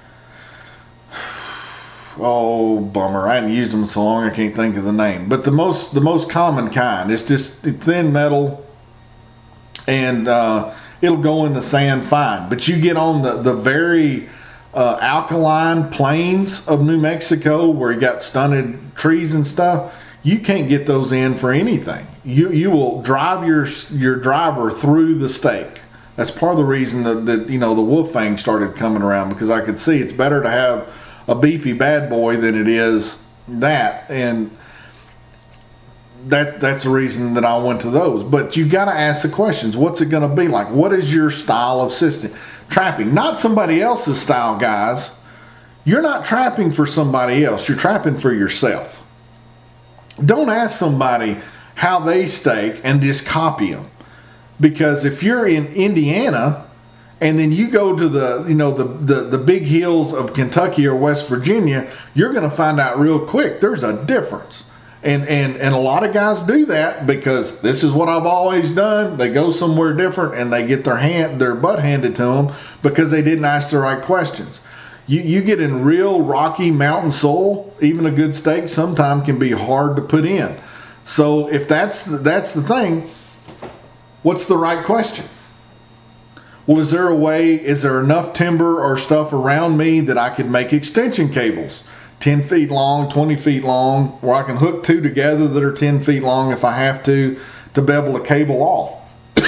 oh, bummer. I haven't used them so long I can't think of the name. But the most the most common kind. It's just thin metal, and uh, it'll go in the sand fine. But you get on the, the very uh, alkaline plains of New Mexico where you got stunted trees and stuff, you can't get those in for anything. You you will drive your your driver through the stake. That's part of the reason that, that you know the Wolfang started coming around, because I could see it's better to have a beefy bad boy than it is that, and that's that's the reason that I went to those. But you got to ask the questions. What's it going to be like? What is your style of system trapping? Not somebody else's style, guys. You're not trapping for somebody else. You're trapping for yourself. Don't ask somebody how they stake and just copy them, because if you're in Indiana and then you go to the, you know, the, the, the big hills of Kentucky or West Virginia, you're going to find out real quick there's a difference. And, and and a lot of guys do that because this is what I've always done. They go somewhere different and they get their hand, their butt handed to them because they didn't ask the right questions. You you get in real rocky mountain soil, even a good stake sometimes can be hard to put in. So if that's the, that's the thing, what's the right question? Well, is there a way, is there enough timber or stuff around me that I could make extension cables ten feet long, twenty feet long, where I can hook two together that are ten feet long if I have to, to be able to cable off?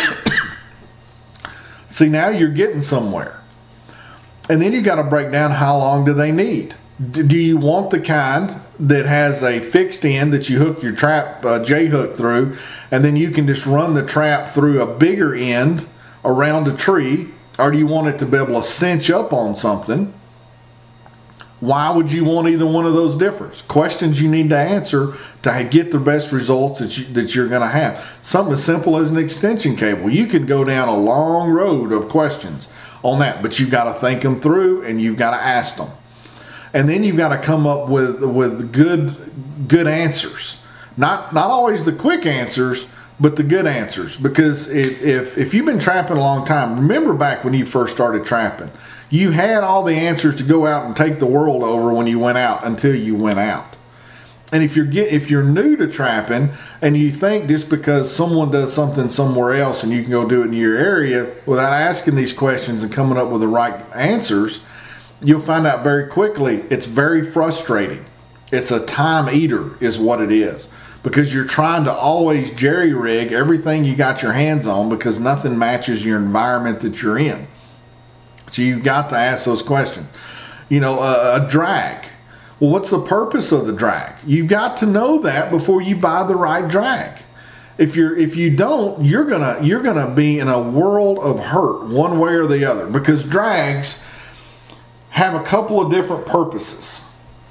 See, now you're getting somewhere. And then you got to break down how long do they need. Do you want the kind that has a fixed end that you hook your trap uh, J-hook through, and then you can just run the trap through a bigger end around a tree, or do you want it to be able to cinch up on something? Why would you want either one of those different questions you need to answer to get the best results that, you, that you're going to have? Something as simple as an extension cable. You could go down a long road of questions on that, but you've got to think them through and you've got to ask them. And then you've got to come up with with good good answers. Not not always the quick answers, but the good answers. Because if, if, if you've been trapping a long time, remember back when you first started trapping, You had all the answers to go out and take the world over when you went out until you went out. And if you're get, if you're new to trapping and you think just because someone does something somewhere else and you can go do it in your area without asking these questions and coming up with the right answers, you'll find out very quickly it's very frustrating. It's a time eater is what it is, because you're trying to always jerry-rig everything you got your hands on because nothing matches your environment that you're in. So you've got to ask those questions. You know, a, a drag. Well, what's the purpose of the drag? You've got to know that before you buy the right drag. If you're if you don't, you're gonna you're gonna be in a world of hurt one way or the other, because drags have a couple of different purposes.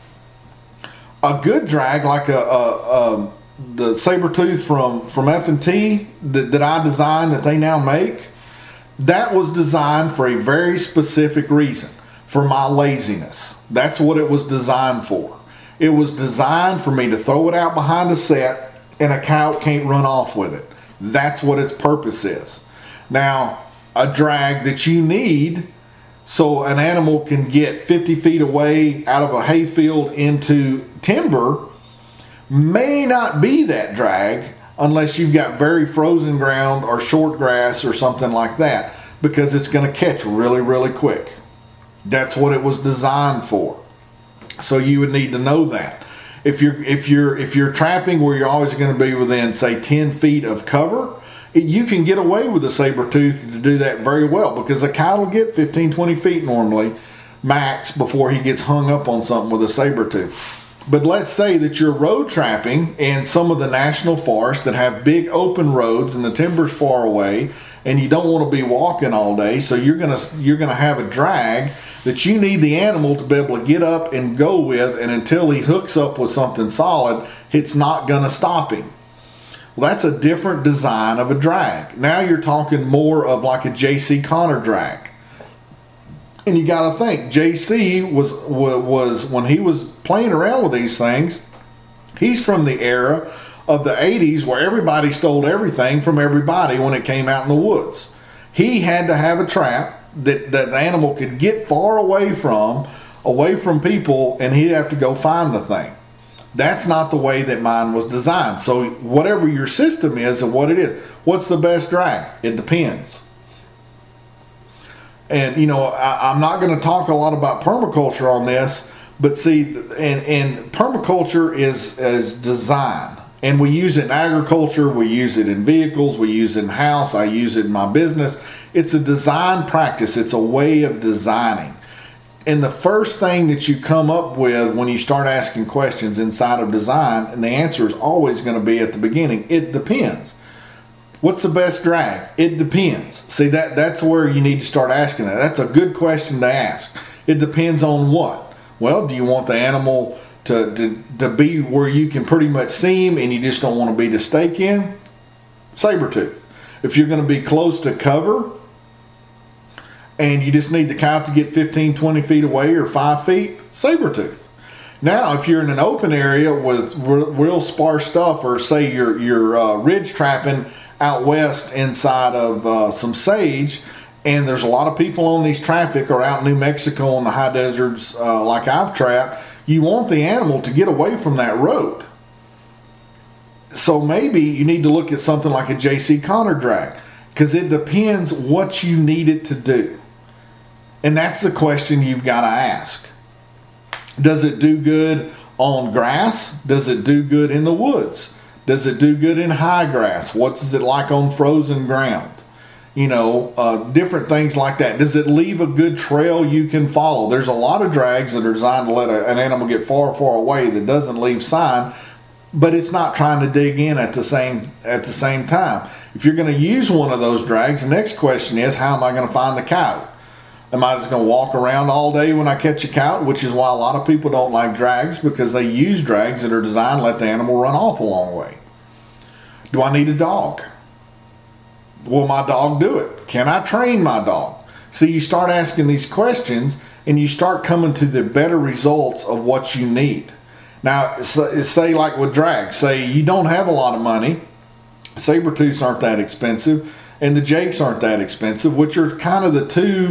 A good drag, like a, a, a the Sabertooth from from F and T that, that I designed that they now make, that was designed for a very specific reason. For my laziness. That's what it was designed for. It was designed for me to throw it out behind a set and a cow can't run off with it. That's what its purpose is. Now, a drag that you need so an animal can get fifty feet away out of a hayfield into timber may not be that drag unless you've got very frozen ground or short grass or something like that, because it's going to catch really, really quick. That's what it was designed for. So you would need to know that. If you're if you're if you're trapping where you're always going to be within, say, ten feet of cover, it, you can get away with a Sabertooth to do that very well, because a cow will get fifteen, twenty feet normally max before he gets hung up on something with a Sabertooth. But let's say that you're road trapping in some of the national forests that have big open roads and the timber's far away, and you don't want to be walking all day, so you're gonna you're gonna have a drag that you need the animal to be able to get up and go with, and until he hooks up with something solid, it's not gonna stop him. Well, that's a different design of a drag. Now you're talking more of like a J C Connor drag. And you got to think, J C was was when he was playing around with these things, he's from the era of the eighties where everybody stole everything from everybody when it came out in the woods. He had to have a trap that, that the animal could get far away from, away from people, and he'd have to go find the thing. That's not the way that mine was designed. So whatever your system is and what it is, what's the best drag? It depends. And, you know, I, I'm not going to talk a lot about permaculture on this, but see, and, and permaculture is, is design. And we use it in agriculture, we use it in vehicles, we use it in house, I use it in my business. It's a design practice. It's a way of designing. And the first thing that you come up with when you start asking questions inside of design, and the answer is always going to be at the beginning, it depends. What's the best drag? It depends. See, that that's where you need to start asking that. That's a good question to ask. It depends on what? Well, do you want the animal to, to, to be where you can pretty much see him and you just don't want to be the stake in? Sabertooth. If you're going to be close to cover and you just need the cow to get fifteen, twenty feet away or five feet, Sabertooth. Now, if you're in an open area with real, real sparse stuff, or say you're, you're uh, ridge trapping out west inside of uh, some sage, and there's a lot of people on these traffic, or out in New Mexico on the high deserts uh, like I've trapped, you want the animal to get away from that road. So maybe you need to look at something like a J C Connor drag, because it depends what you need it to do. And that's the question you've got to ask. Does it do good on grass? Does it do good in the woods? Does it do good in high grass? What's it like on frozen ground? You know, uh, different things like that. Does it leave a good trail you can follow? There's a lot of drags that are designed to let a, an animal get far, far away that doesn't leave sign, but it's not trying to dig in at the same at the same time. If you're going to use one of those drags, the next question is, how am I going to find the cow? Am I just going to walk around all day when I catch a cow? Which is why a lot of people don't like drags, because they use drags that are designed to let the animal run off a long way. Do I need a dog? Will my dog do it? Can I train my dog? See, you start asking these questions and you start coming to the better results of what you need. Now, say like with drags, say you don't have a lot of money, Sabertooths aren't that expensive, and the Jakes aren't that expensive, which are kind of the two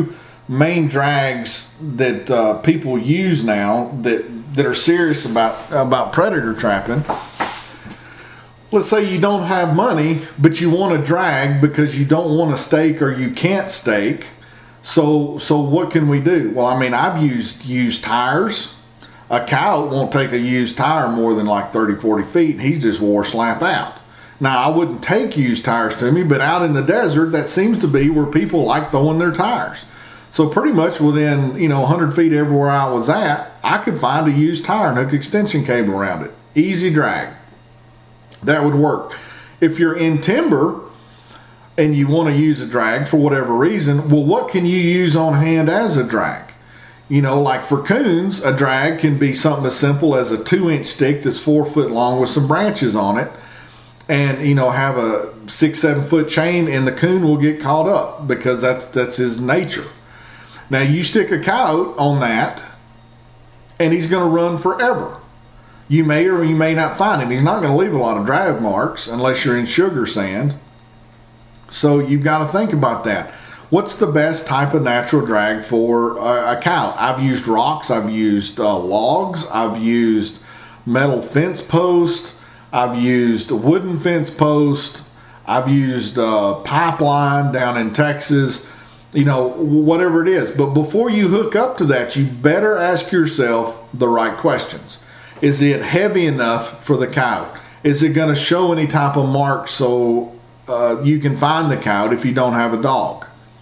main drags that uh, people use now that that are serious about about predator trapping. Let's say you don't have money, but you want to drag because you don't want to stake or you can't stake. So so what can we do? Well, I mean, I've used used tires. A cow won't take a used tire more than like thirty, forty feet. And he's just wore slap out. Now, I wouldn't take used tires to me, but out in the desert, that seems to be where people like throwing their tires. So pretty much within, you know, one hundred feet everywhere I was at, I could find a used tire and hook extension cable around it. Easy drag. That would work. If you're in timber and you want to use a drag for whatever reason, well, what can you use on hand as a drag? You know, like for coons, a drag can be something as simple as a two-inch stick that's four foot long with some branches on it. And, you know, have a six, seven foot chain, and the coon will get caught up because that's that's his nature. Now, you stick a coyote on that, and he's going to run forever. You may or you may not find him. He's not going to leave a lot of drag marks unless you're in sugar sand. So you've got to think about that. What's the best type of natural drag for a, a cow? I've used rocks. I've used uh, logs. I've used metal fence posts. I've used a wooden fence post. I've used uh, pipeline down in Texas. You know, whatever it is. But before you hook up to that, you better ask yourself the right questions. Is it heavy enough for the coyote? Is it going to show any type of mark so uh, you can find the coyote if you don't have a dog?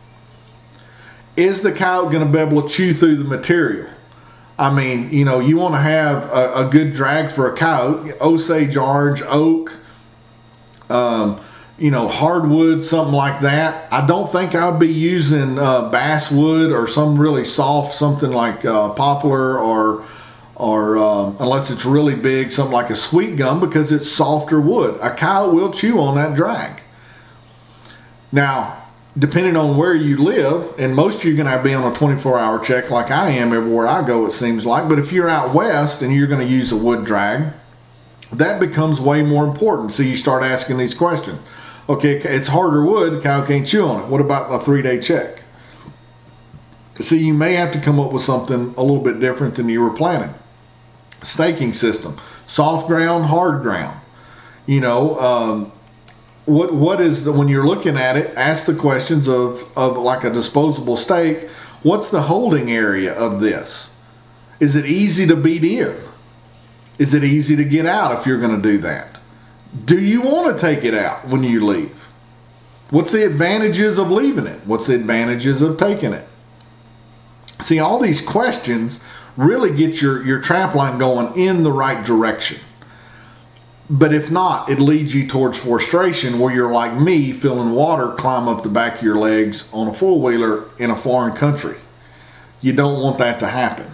Is the coyote going to be able to chew through the material? I mean, you know, you want to have a, a good drag for a coyote. Osage orange, oak, um, you know, hardwood, something like that. I don't think I would be using uh, basswood or some really soft, something like uh, poplar or, or um, unless it's really big, something like a sweet gum because it's softer wood. A coyote will chew on that drag. Now, depending on where you live, and most of you are going to be on a twenty-four hour check like I am everywhere I go, it seems like. But if you're out west and you're going to use a wood drag, that becomes way more important. So you start asking these questions. Okay, it's harder wood, the cow can't chew on it. What about a three-day check? See, you may have to come up with something a little bit different than you were planning. Staking system, soft ground, hard ground. You know, um, what what is the, when you're looking at it, ask the questions of, of like a disposable stake, what's the holding area of this? Is it easy to beat in? Is it easy to get out if you're going to do that? Do you want to take it out when you leave? What's the advantages of leaving it? What's the advantages of taking it? See, all these questions really get your, your trap line going in the right direction. But if not, it leads you towards frustration where you're like me, feeling water climb up the back of your legs on a four-wheeler in a foreign country. You don't want that to happen.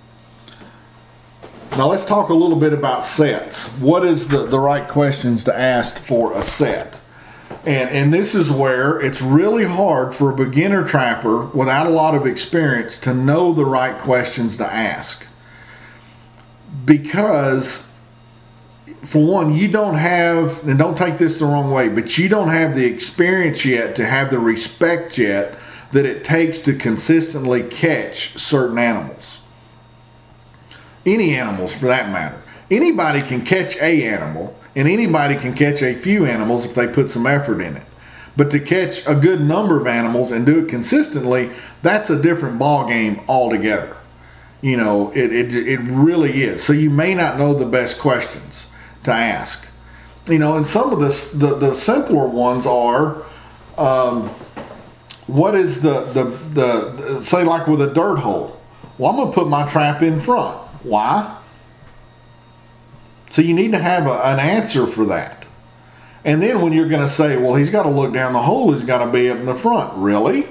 Now let's talk a little bit about sets. What is the, the right questions to ask for a set? And, and this is where it's really hard for a beginner trapper without a lot of experience to know the right questions to ask. Because, for one, you don't have, and don't take this the wrong way, but you don't have the experience yet to have the respect yet that it takes to consistently catch certain animals. Any animals for that matter. Anybody can catch a animal, and anybody can catch a few animals if they put some effort in it. But to catch a good number of animals and do it consistently, that's a different ball game altogether. You know, it, it, it really is. So you may not know the best questions to ask. You know, and some of the, the, the simpler ones are, um, what is the, the, the, the, say like with a dirt hole. Well, I'm going to put my trap in front. Why? So you need to have a, an answer for that. And then when you're going to say, well, he's got to look down the hole, he's got to be up in the front. Really?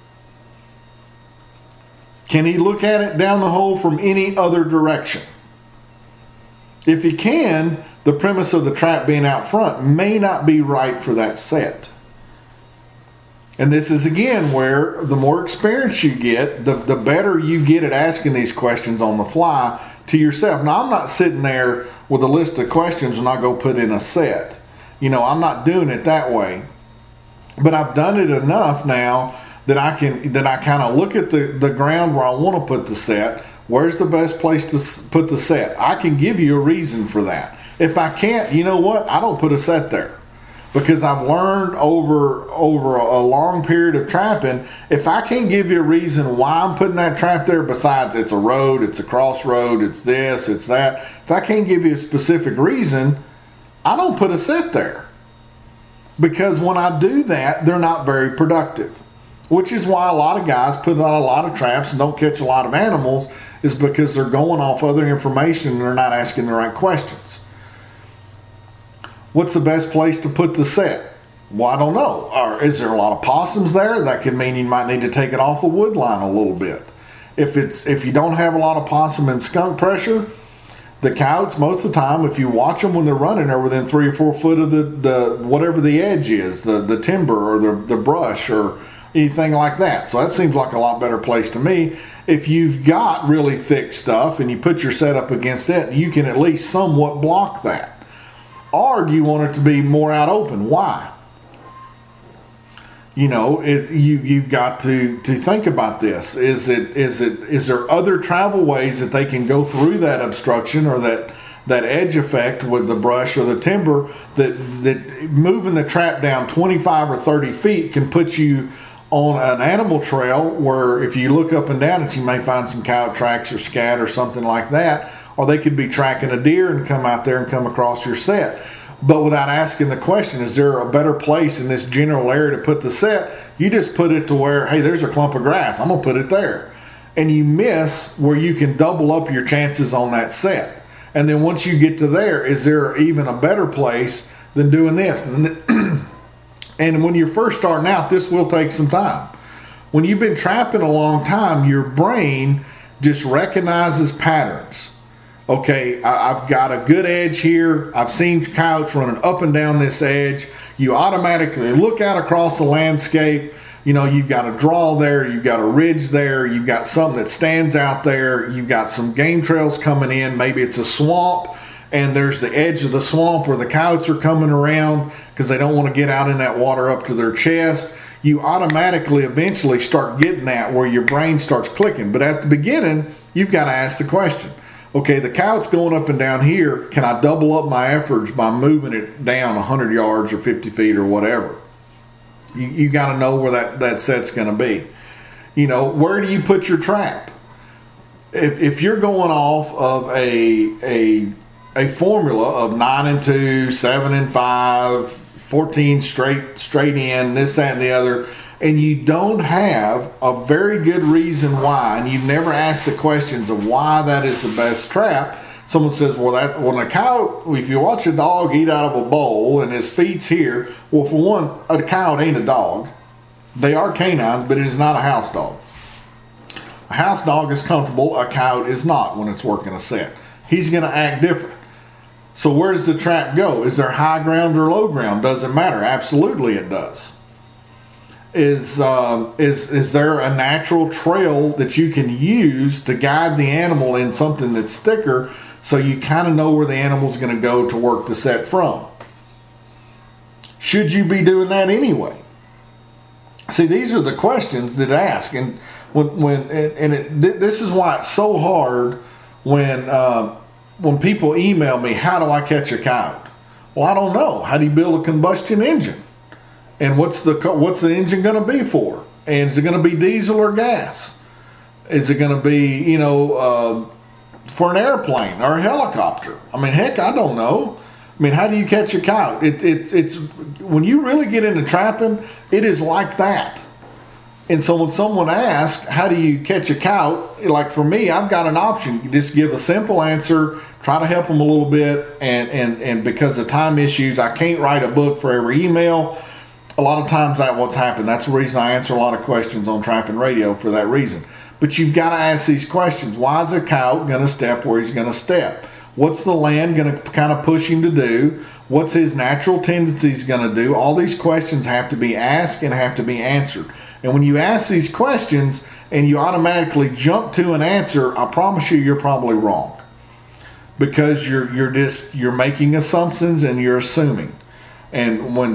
Can he look at it down the hole from any other direction? If he can, the premise of the trap being out front may not be right for that set. And this is, again, where the more experience you get, the, the better you get at asking these questions on the fly to yourself. Now, I'm not sitting there with a list of questions when I go put in a set. You know, I'm not doing it that way. But I've done it enough now that I can that I kind of look at the, the ground where I want to put the set. Where's the best place to s- put the set? I can give you a reason for that. If I can't, you know what? I don't put a set there. Because I've learned over over a long period of trapping, if I can't give you a reason why I'm putting that trap there, besides it's a road, it's a crossroad, it's this, it's that, if I can't give you a specific reason, I don't put a set there. Because when I do that, they're not very productive. Which is why a lot of guys put on a lot of traps and don't catch a lot of animals, is because they're going off other information and they're not asking the right questions. What's the best place to put the set? Well, I don't know. Or is there a lot of possums there? That could mean you might need to take it off the wood line a little bit. If it's if you don't have a lot of possum and skunk pressure, the coyotes, most of the time, if you watch them when they're running, they're within three or four foot of the, the whatever the edge is, the, the timber or the, the brush or anything like that. So that seems like a lot better place to me. If you've got really thick stuff and you put your setup against it, you can at least somewhat block that. Or do you want it to be more out open? Why? You know, it, you you've got to, to think about this. Is it is it is there other travel ways that they can go through that obstruction or that that edge effect with the brush or the timber that that moving the trap down twenty-five or thirty feet can put you on an animal trail where if you look up and down it, you may find some coyote tracks or scat or something like that. Or they could be tracking a deer and come out there and come across your set. But without asking the question, is there a better place in this general area to put the set? You just put it to where, hey, there's a clump of grass. I'm going to put it there. And you miss where you can double up your chances on that set. And then once you get to there, is there even a better place than doing this? And, and when you're first starting out, this will take some time. When you've been trapping a long time, your brain just recognizes patterns. Okay, I've got a good edge here. I've seen coyotes running up and down this edge. You automatically look out across the landscape. You know, you've got a draw there. You've got a ridge there. You've got something that stands out there. You've got some game trails coming in. Maybe it's a swamp, and there's the edge of the swamp where the coyotes are coming around because they don't want to get out in that water up to their chest. You automatically eventually start getting that where your brain starts clicking. But at the beginning, you've got to ask the question. Okay, the coyote's going up and down here. Can I double up my efforts by moving it down one hundred yards or fifty feet or whatever? You, you got to know where that, that set's going to be. You know, where do you put your trap? If if you're going off of a a a formula of nine and two, seven and five, fourteen straight straight in, this, that, and the other, and you don't have a very good reason why, and you've never asked the questions of why that is the best trap, someone says, well, that when a cow, if you watch a dog eat out of a bowl and his feet's here, well, for one, a cow ain't a dog. They are canines, but it is not a house dog. A house dog is comfortable. A cow is not when it's working a set. He's going to act different. So where does the trap go? Is there high ground or low ground? Doesn't matter. Absolutely it does. Is um, is is there a natural trail that you can use to guide the animal in something that's thicker so you kind of know where the animal's going to go to work the set from? Should you be doing that anyway? See, these are the questions that ask, and when when and, and it, this is why it's so hard when uh, when people email me, how do I catch a coyote? Well, I don't know. How do you build a combustion engine? And what's the what's the engine going to be for? And is it going to be diesel or gas? Is it going to be, you know, uh, for an airplane or a helicopter? I mean, heck, I don't know. I mean, how do you catch a coyote? It, it, it's when you really get into trapping, it is like that. And so when someone asks, how do you catch a coyote? Like for me, I've got an option. You just give a simple answer, try to help them a little bit. And, and, and because of time issues, I can't write a book for every email. A lot of times that's what's happened. That's the reason I answer a lot of questions on Trapping Radio for that reason. But you've got to ask these questions. Why is a coyote going to step where he's going to step? What's the land going to kind of push him to do? What's his natural tendencies going to do? All these questions have to be asked and have to be answered. And when you ask these questions and you automatically jump to an answer, I promise you, you're probably wrong. Because you're you're just you're making assumptions and you're assuming. And when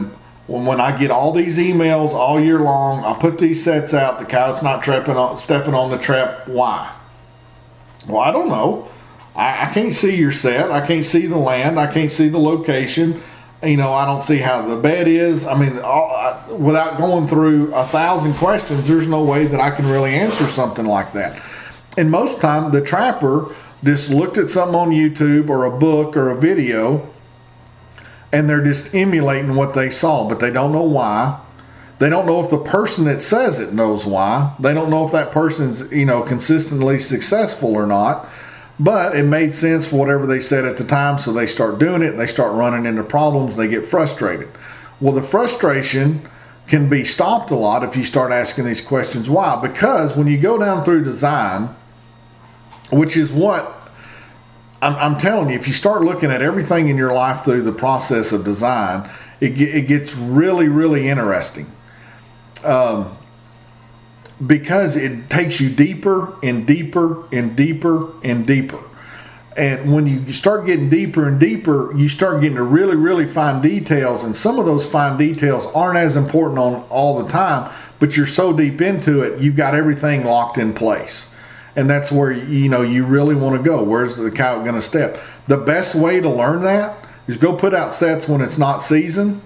When, when I get all these emails all year long, I put these sets out, the coyote's not trapping on, stepping on the trap. Why? Well, I don't know. I, I can't see your set. I can't see the land. I can't see the location. You know, I don't see how the bed is. I mean, all, I, without going through a thousand questions, there's no way that I can really answer something like that. And most time, the trapper just looked at something on YouTube or a book or a video, and they're just emulating what they saw, but they don't know why. They don't know if the person that says it knows why. They don't know if that person's, you know, consistently successful or not. But it made sense for whatever they said at the time, so they start doing it. They start running into problems. They get frustrated. Well, the frustration can be stopped a lot if you start asking these questions. Why? Because when you go down through design, which is what I'm, I'm telling you, if you start looking at everything in your life through the process of design, it, it gets really, really interesting. Um, because it takes you deeper and deeper and deeper and deeper. And when you start getting deeper and deeper, you start getting to really, really fine details. And some of those fine details aren't as important on all the time, but you're so deep into it, you've got everything locked in place. And that's where, you know, you really want to go. Where's the coyote going to step? The best way to learn that is go put out sets when it's not season,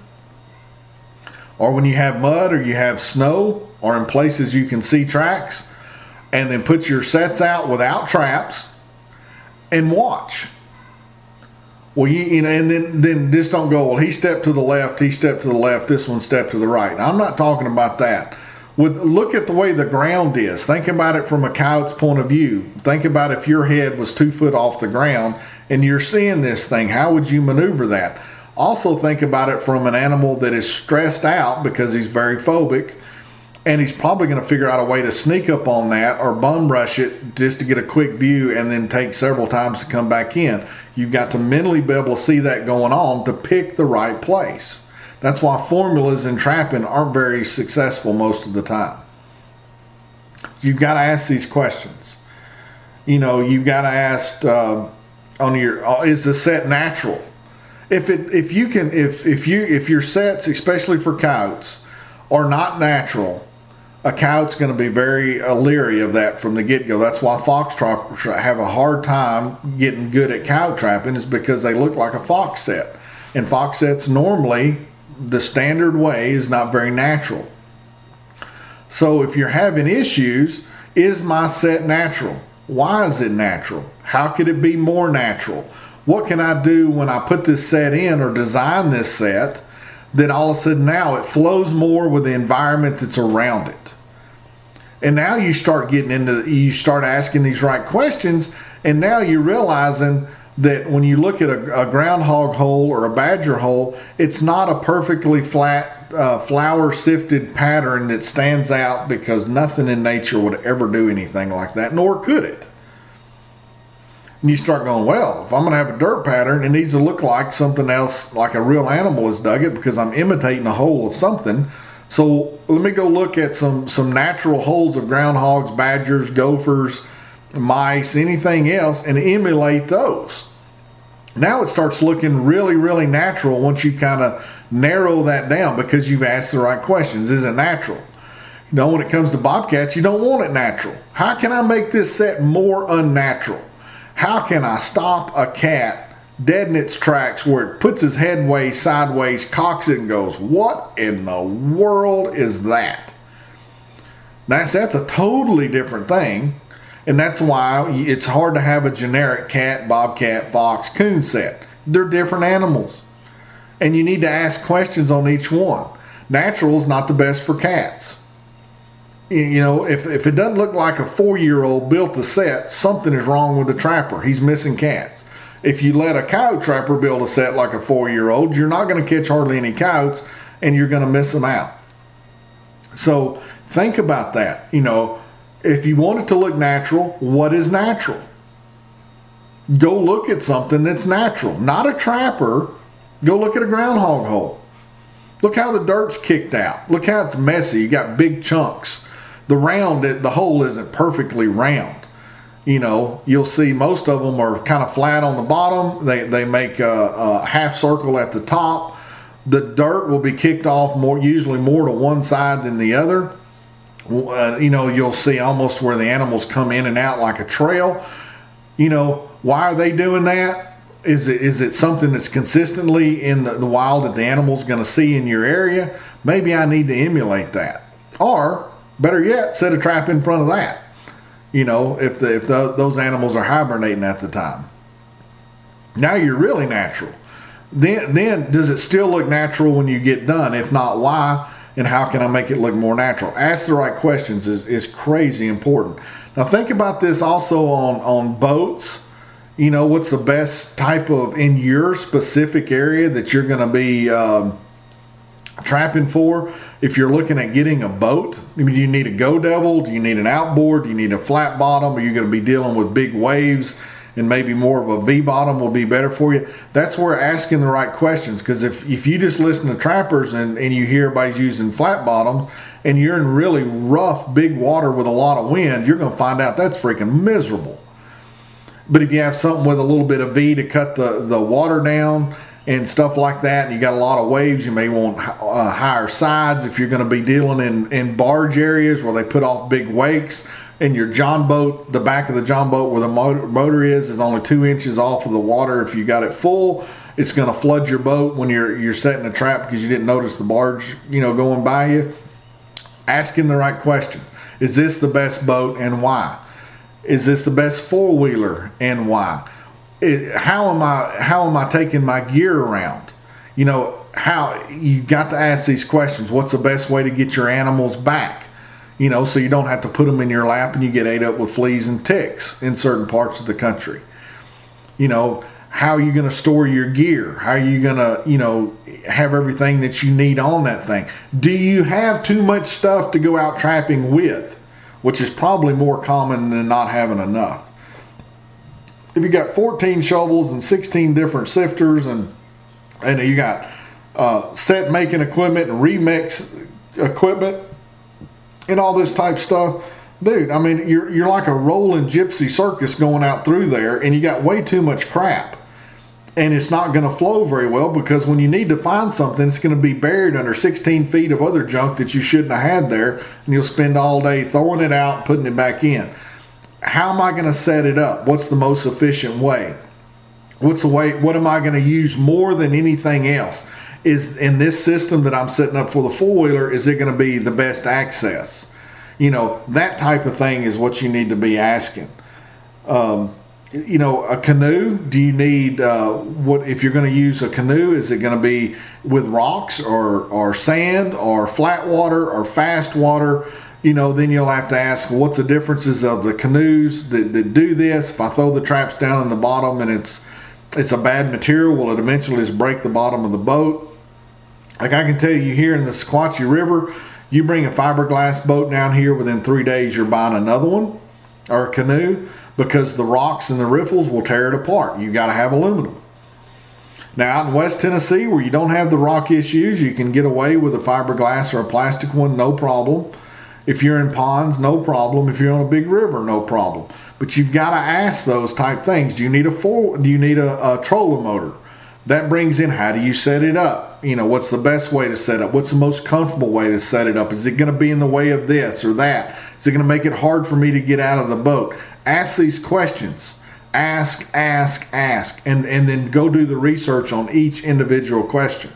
or when you have mud or you have snow, or in places you can see tracks, and then put your sets out without traps and watch. Well, you, you know, and then, then just don't go, well, he stepped to the left, he stepped to the left, this one stepped to the right. Now, I'm not talking about that. With, look at the way the ground is. Think about it from a coyote's point of view. Think about if your head was two foot off the ground and you're seeing this thing, how would you maneuver that? Also think about it from an animal that is stressed out because he's very phobic, and he's probably going to figure out a way to sneak up on that or bum rush it just to get a quick view and then take several times to come back in. You've got to mentally be able to see that going on to pick the right place. That's why formulas in trapping aren't very successful most of the time. You've got to ask these questions. You know, you've got to ask uh, on your, uh, is the set natural? If it, if you can, if if you if your sets, especially for coyotes, are not natural, a coyote's going to be very leery of that from the get-go. That's why fox trappers have a hard time getting good at coyote trapping, is because they look like a fox set. And fox sets normally, the standard way is not very natural. So if you're having issues, is my set natural? Why is it natural? How could it be more natural? What can I do when I put this set in or design this set that all of a sudden now it flows more with the environment that's around it? And now you start getting into, you start asking these right questions, and now you're realizing that when you look at a, a groundhog hole or a badger hole, it's not a perfectly flat, uh, flower sifted pattern that stands out, because nothing in nature would ever do anything like that, nor could it. And you start going, well, if I'm going to have a dirt pattern, it needs to look like something else, like a real animal has dug it, because I'm imitating a hole of something. So let me go look at some, some natural holes of groundhogs, badgers, gophers, mice, anything else, and emulate those. Now it starts looking really, really natural once you kind of narrow that down, because you've asked the right questions. Is it natural? You know, when it comes to bobcats, you don't want it natural. How can I make this set more unnatural? How can I stop a cat dead in its tracks where it puts his head way sideways, cocks it, and goes, what in the world is that? That's, that's a totally different thing. And that's why it's hard to have a generic cat, bobcat, fox, coon set. They're different animals. And you need to ask questions on each one. Natural is not the best for cats. You know, if, if it doesn't look like a four-year-old built the set, something is wrong with the trapper. He's missing cats. If you let a coyote trapper build a set like a four-year-old, you're not going to catch hardly any coyotes, and you're going to miss them out. So think about that. You know, if you want it to look natural, what is natural? Go look at something that's natural. Not a trapper. Go look at a groundhog hole. Look how the dirt's kicked out. Look how it's messy. You got big chunks. The round, the hole isn't perfectly round. You know, you'll see most of them are kind of flat on the bottom. They they make a, a half circle at the top. the dirt will be kicked off more, usually more to one side than the other. Uh, you know, you'll see almost where the animals come in and out like a trail. You know, why are they doing that? Is it is it something that's consistently in the, the wild that the animal's going to see in your area? Maybe I need to emulate that. Or, better yet, set a trap in front of that. You know, if the, if the, those animals are hibernating at the time. Now you're really natural. Then, then does it still look natural when you get done? If not, why? And how can I make it look more natural? Ask the right questions is, is crazy important. Now think about this also on, on boats. You know, what's the best type of, in your specific area that you're going to be um, trapping for? If you're looking at getting a boat, I mean, do you need a Go Devil? Do you need an outboard? Do you need a flat bottom? Are you going to be dealing with big waves? And maybe more of a V-bottom will be better for you. That's where asking the right questions, because if, if you just listen to trappers and, and you hear everybody's using flat bottoms and you're in really rough, big water with a lot of wind, you're going to find out that's freaking miserable. But if you have something with a little bit of V to cut the, the water down and stuff like that, and you got a lot of waves, you may want uh, higher sides if you're going to be dealing in, in barge areas where they put off big wakes. And your John boat, the back of the John boat where the motor, motor is, is only two inches off of the water. If you got it full, it's going to flood your boat when you're you're setting a trap because you didn't notice the barge, you know, going by you. Asking the right questions. Is this the best boat and why? Is this the best four-wheeler and why? It, how am I how am I taking my gear around? You know, how you got to ask these questions. What's the best way to get your animals back? You know, so you don't have to put them in your lap and you get ate up with fleas and ticks in certain parts of the country. You know, how are you going to store your gear? How are you going to, you know, have everything that you need on that thing? Do you have too much stuff to go out trapping with? Which is probably more common than not having enough. If you got fourteen shovels and sixteen different sifters and and you got uh, set making equipment and remix equipment, and all this type stuff, dude, I mean, you're you're like a rolling gypsy circus going out through there, and you got way too much crap. And it's not going to flow very well because when you need to find something, it's going to be buried under sixteen feet of other junk that you shouldn't have had there, and you'll spend all day throwing it out and putting it back in. How am I going to set it up? What's the most efficient way? What's the way? What am I going to use more than anything else? Is in this system that I'm setting up for the four-wheeler, is it going to be the best access? You know, that type of thing is what you need to be asking. Um, you know, a canoe, do you need, uh, what if you're going to use a canoe, is it going to be with rocks or, or sand or flat water or fast water? You know, then you'll have to ask, what's the differences of the canoes that, that do this? If I throw the traps down in the bottom and it's it's a bad material, will it eventually just break the bottom of the boat? Like I can tell you here in the Sequatchie River, you bring a fiberglass boat down here, within three days you're buying another one or a canoe, because the rocks and the riffles will tear it apart. You got to have aluminum. Now out in West Tennessee where you don't have the rock issues, you can get away with a fiberglass or a plastic one, no problem. If you're in ponds, no problem. If you're on a big river, no problem. But you've got to ask those type things. Do you need a four, do you need a, a trolling motor? That brings in, how do you set it up? You know, what's the best way to set up? What's the most comfortable way to set it up? Is it going to be in the way of this or that? Is it going to make it hard for me to get out of the boat? Ask these questions. Ask, ask, ask. And, and then go do the research on each individual question.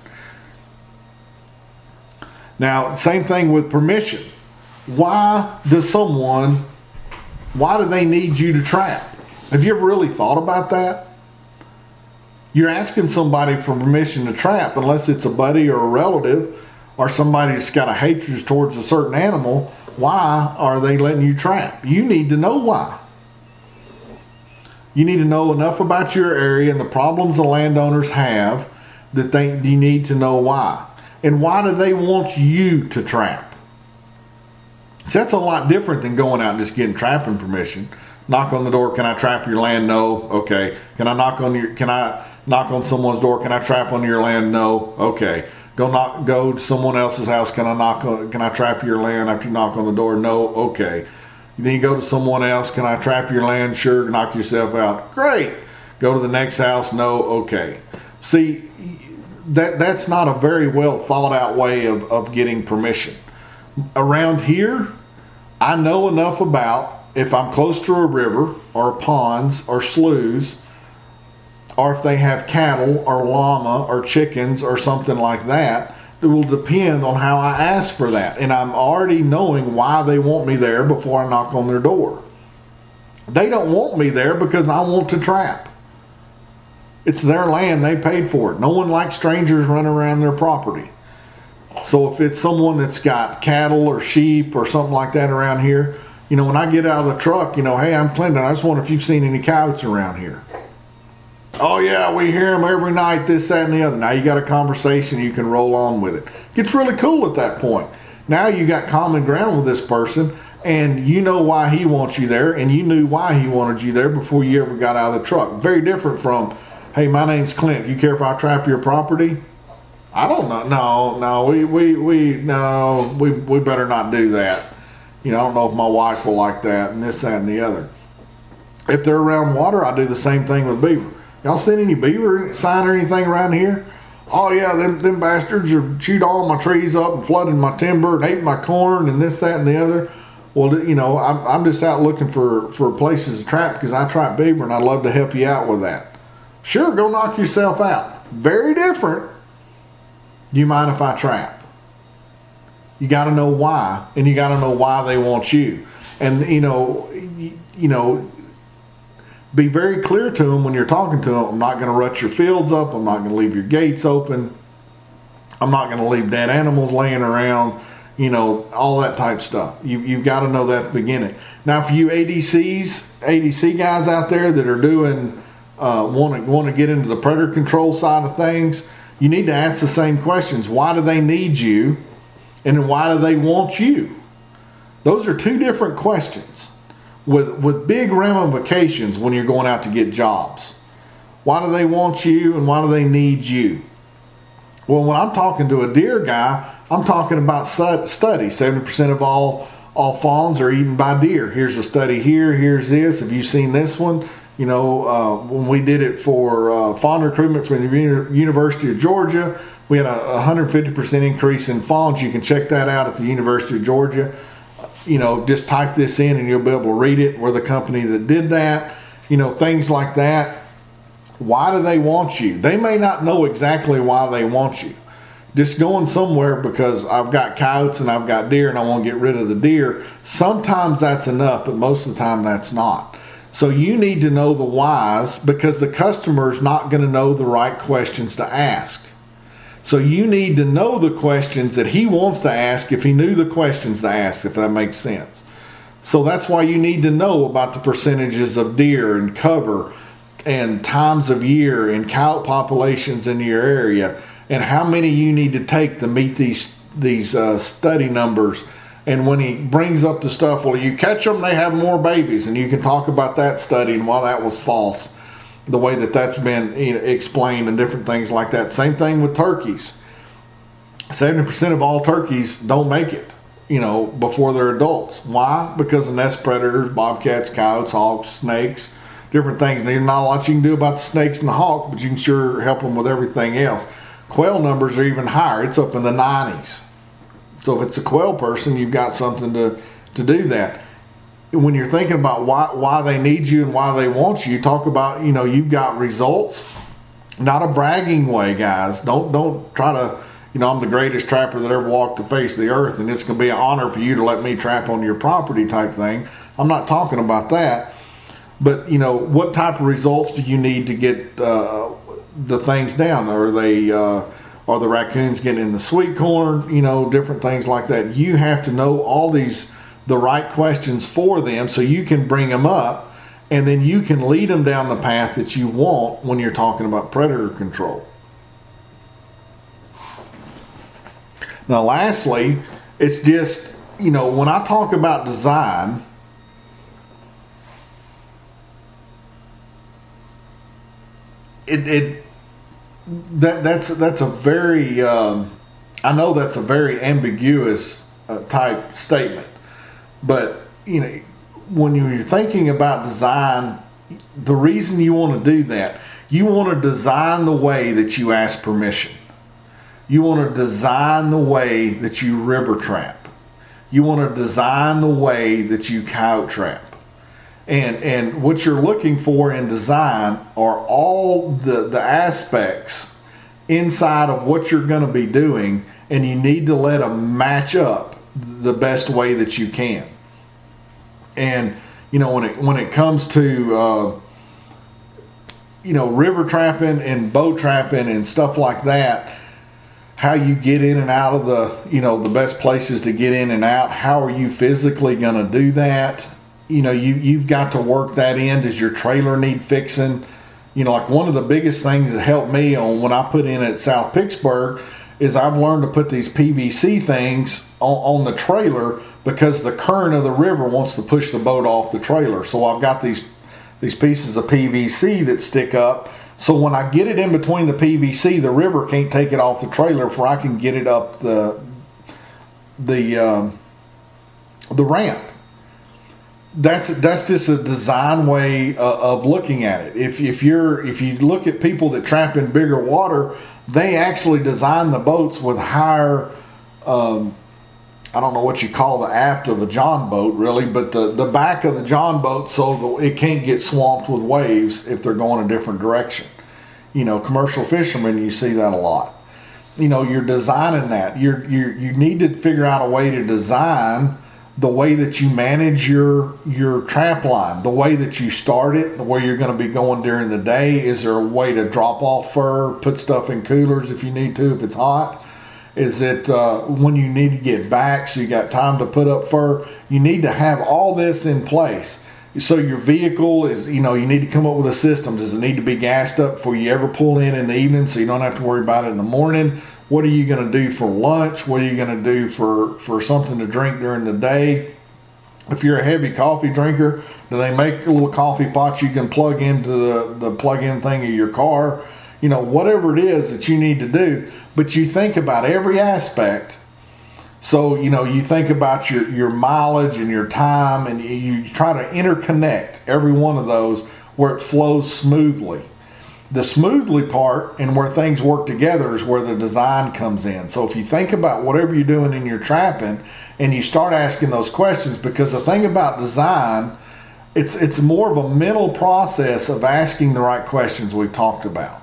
Now, same thing with permission. Why does someone, why do they need you to trap? Have you ever really thought about that? You're asking somebody for permission to trap, unless it's a buddy or a relative or somebody that's got a hatred towards a certain animal. Why are they letting you trap? You need to know why. You need to know enough about your area and the problems the landowners have that they, you need to know why. And why do they want you to trap? So that's a lot different than going out and just getting trapping permission. Knock on the door. Can I trap your land? No. Okay. Can I knock on your? Can I knock on someone's door? Can I trap on your land? No. Okay. Go knock. Go to someone else's house. Can I knock on? Can I trap your land after you knock on the door? No. Okay. Then you go to someone else. Can I trap your land? Sure. Knock yourself out. Great. Go to the next house. No. Okay. See, that that's not a very well thought out way of, of getting permission. Around here, I know enough about if I'm close to a river or ponds or sloughs, or if they have cattle or llama or chickens or something like that. It will depend on how I ask for that. And I'm already knowing why they want me there before I knock on their door. They don't want me there because I want to trap. It's their land. They paid for it. No one likes strangers running around their property. So if it's someone that's got cattle or sheep or something like that around here, you know, when I get out of the truck, you know, hey, I'm Clinton. I just wonder if you've seen any coyotes around here. Oh, yeah, we hear them every night, this, that, and the other. Now you got a conversation, you can roll on with it. Gets really cool at that point. Now you got common ground with this person, and you know why he wants you there, and you knew why he wanted you there before you ever got out of the truck. Very different from, hey, my name's Clint. You care if I trap your property? I don't know. No, no, we, we, we, no, we, we better not do that. You know, I don't know if my wife will like that, and this, that, and the other. If they're around water, I do the same thing with beaver. Y'all seen any beaver sign or anything around here? Oh yeah, them them bastards are chewed all my trees up and flooded my timber and ate my corn and this, that, and the other. Well, you know, I'm, I'm just out looking for, for places to trap because I trap beaver and I'd love to help you out with that. Sure, go knock yourself out. Very different. Do you mind if I trap? You got to know why, and you got to know why they want you. And, you know, you, you know, be very clear to them when you're talking to them. I'm not going to rut your fields up. I'm not going to leave your gates open. I'm not going to leave dead animals laying around, you know, all that type stuff. You, you've got to know that at the beginning. Now, for you A D Cs, A D C guys out there that are doing, uh, want to want to get into the predator control side of things, you need to ask the same questions. Why do they need you? And then why do they want you? Those are two different questions. With with big ramifications when you're going out to get jobs. Why do they want you and why do they need you? Well, when I'm talking to a deer guy, I'm talking about study. seventy percent of all, all fawns are eaten by deer. Here's a study here, here's this. Have you seen this one? You know, uh, when we did it for uh, fawn recruitment from the University of Georgia, we had a one hundred fifty percent increase in fawns. You can check that out at the University of Georgia. You know, just type this in and you'll be able to read it. We're the company that did that. You know, things like that. Why do they want you? They may not know exactly why they want you. Just going somewhere because I've got coyotes and I've got deer and I want to get rid of the deer. Sometimes that's enough, but most of the time that's not. So you need to know the whys because the customer's not going to know the right questions to ask. So you need to know the questions that he wants to ask if he knew the questions to ask, if that makes sense. So that's why you need to know about the percentages of deer and cover and times of year and coyote populations in your area and how many you need to take to meet these these uh, study numbers. And when he brings up the stuff, well, you catch them, they have more babies, and you can talk about that study and why that was false. The way that that's been explained and different things like that. Same thing with turkeys. seventy percent of all turkeys don't make it, you know, before they're adults. Why? Because of nest predators, bobcats, coyotes, hawks, snakes, different things. Now, there's not a lot you can do about the snakes and the hawk, but you can sure help them with everything else. Quail numbers are even higher. It's up in the nineties. So if it's a quail person, you've got something to, to do that. When you're thinking about why why they need you and why they want you, talk about, you know, you've got results. Not a bragging way, guys. Don't don't try to, you know, I'm the greatest trapper that ever walked the face of the earth and it's going to be an honor for you to let me trap on your property type thing. I'm not talking about that. But, you know, what type of results do you need to get uh, the things down? Are they, uh, are the raccoons getting in the sweet corn? You know, different things like that. You have to know all these the right questions for them so you can bring them up and then you can lead them down the path that you want when you're talking about predator control. Now, lastly, it's just, you know, when I talk about design, it, it that that's that's a very um, I know that's a very ambiguous uh, type statement. But, you know, when you're thinking about design, the reason you want to do that, you want to design the way that you ask permission. You want to design the way that you river trap. You want to design the way that you coyote trap. And and what you're looking for in design are all the, the aspects inside of what you're going to be doing, and you need to let them match up the best way that you can. And you know, when it when it comes to uh, you know, river trapping and bow trapping and stuff like that, how you get in and out of the, you know, the best places to get in and out, how are you physically going to do that? You know, you, you've got to work that in. Does your trailer need fixing? You know, like one of the biggest things that helped me on when I put in at South Pittsburgh is I've learned to put these P V C things on, on the trailer because the current of the river wants to push the boat off the trailer. So I've got these these pieces of P V C that stick up. So when I get it in between the P V C, the river can't take it off the trailer before I can get it up the the um, the ramp. That's that's just a design way uh, of looking at it. If if you're if you look at people that trap in bigger water, they actually design the boats with higher. Um, I don't know what you call the aft of a John boat, really, but the, the back of the John boat so that it can't get swamped with waves if they're going a different direction. You know, commercial fishermen, you see that a lot. You know, you're designing that. You're you you need to figure out a way to design the way that you manage your your trap line, the way that you start it, the way you're going to be going during the day. Is there a way to drop off fur, put stuff in coolers if you need to, if it's hot? Is it uh, when you need to get back so you got time to put up fur? You need to have all this in place. So your vehicle is, you know, you need to come up with a system. Does it need to be gassed up before you ever pull in in the evening so you don't have to worry about it in the morning? What are you going to do for lunch? What are you going to do for, for something to drink during the day? If you're a heavy coffee drinker, do they make a little coffee pot you can plug into the, the plug-in thing of your car? You know, whatever it is that you need to do. But you think about every aspect. So, you know, you think about your, your mileage and your time, and you, you try to interconnect every one of those where it flows smoothly. The smoothly part and where things work together is where the design comes in. So if you think about whatever you're doing in your trapping and you start asking those questions, because the thing about design, it's it's more of a mental process of asking the right questions we've talked about.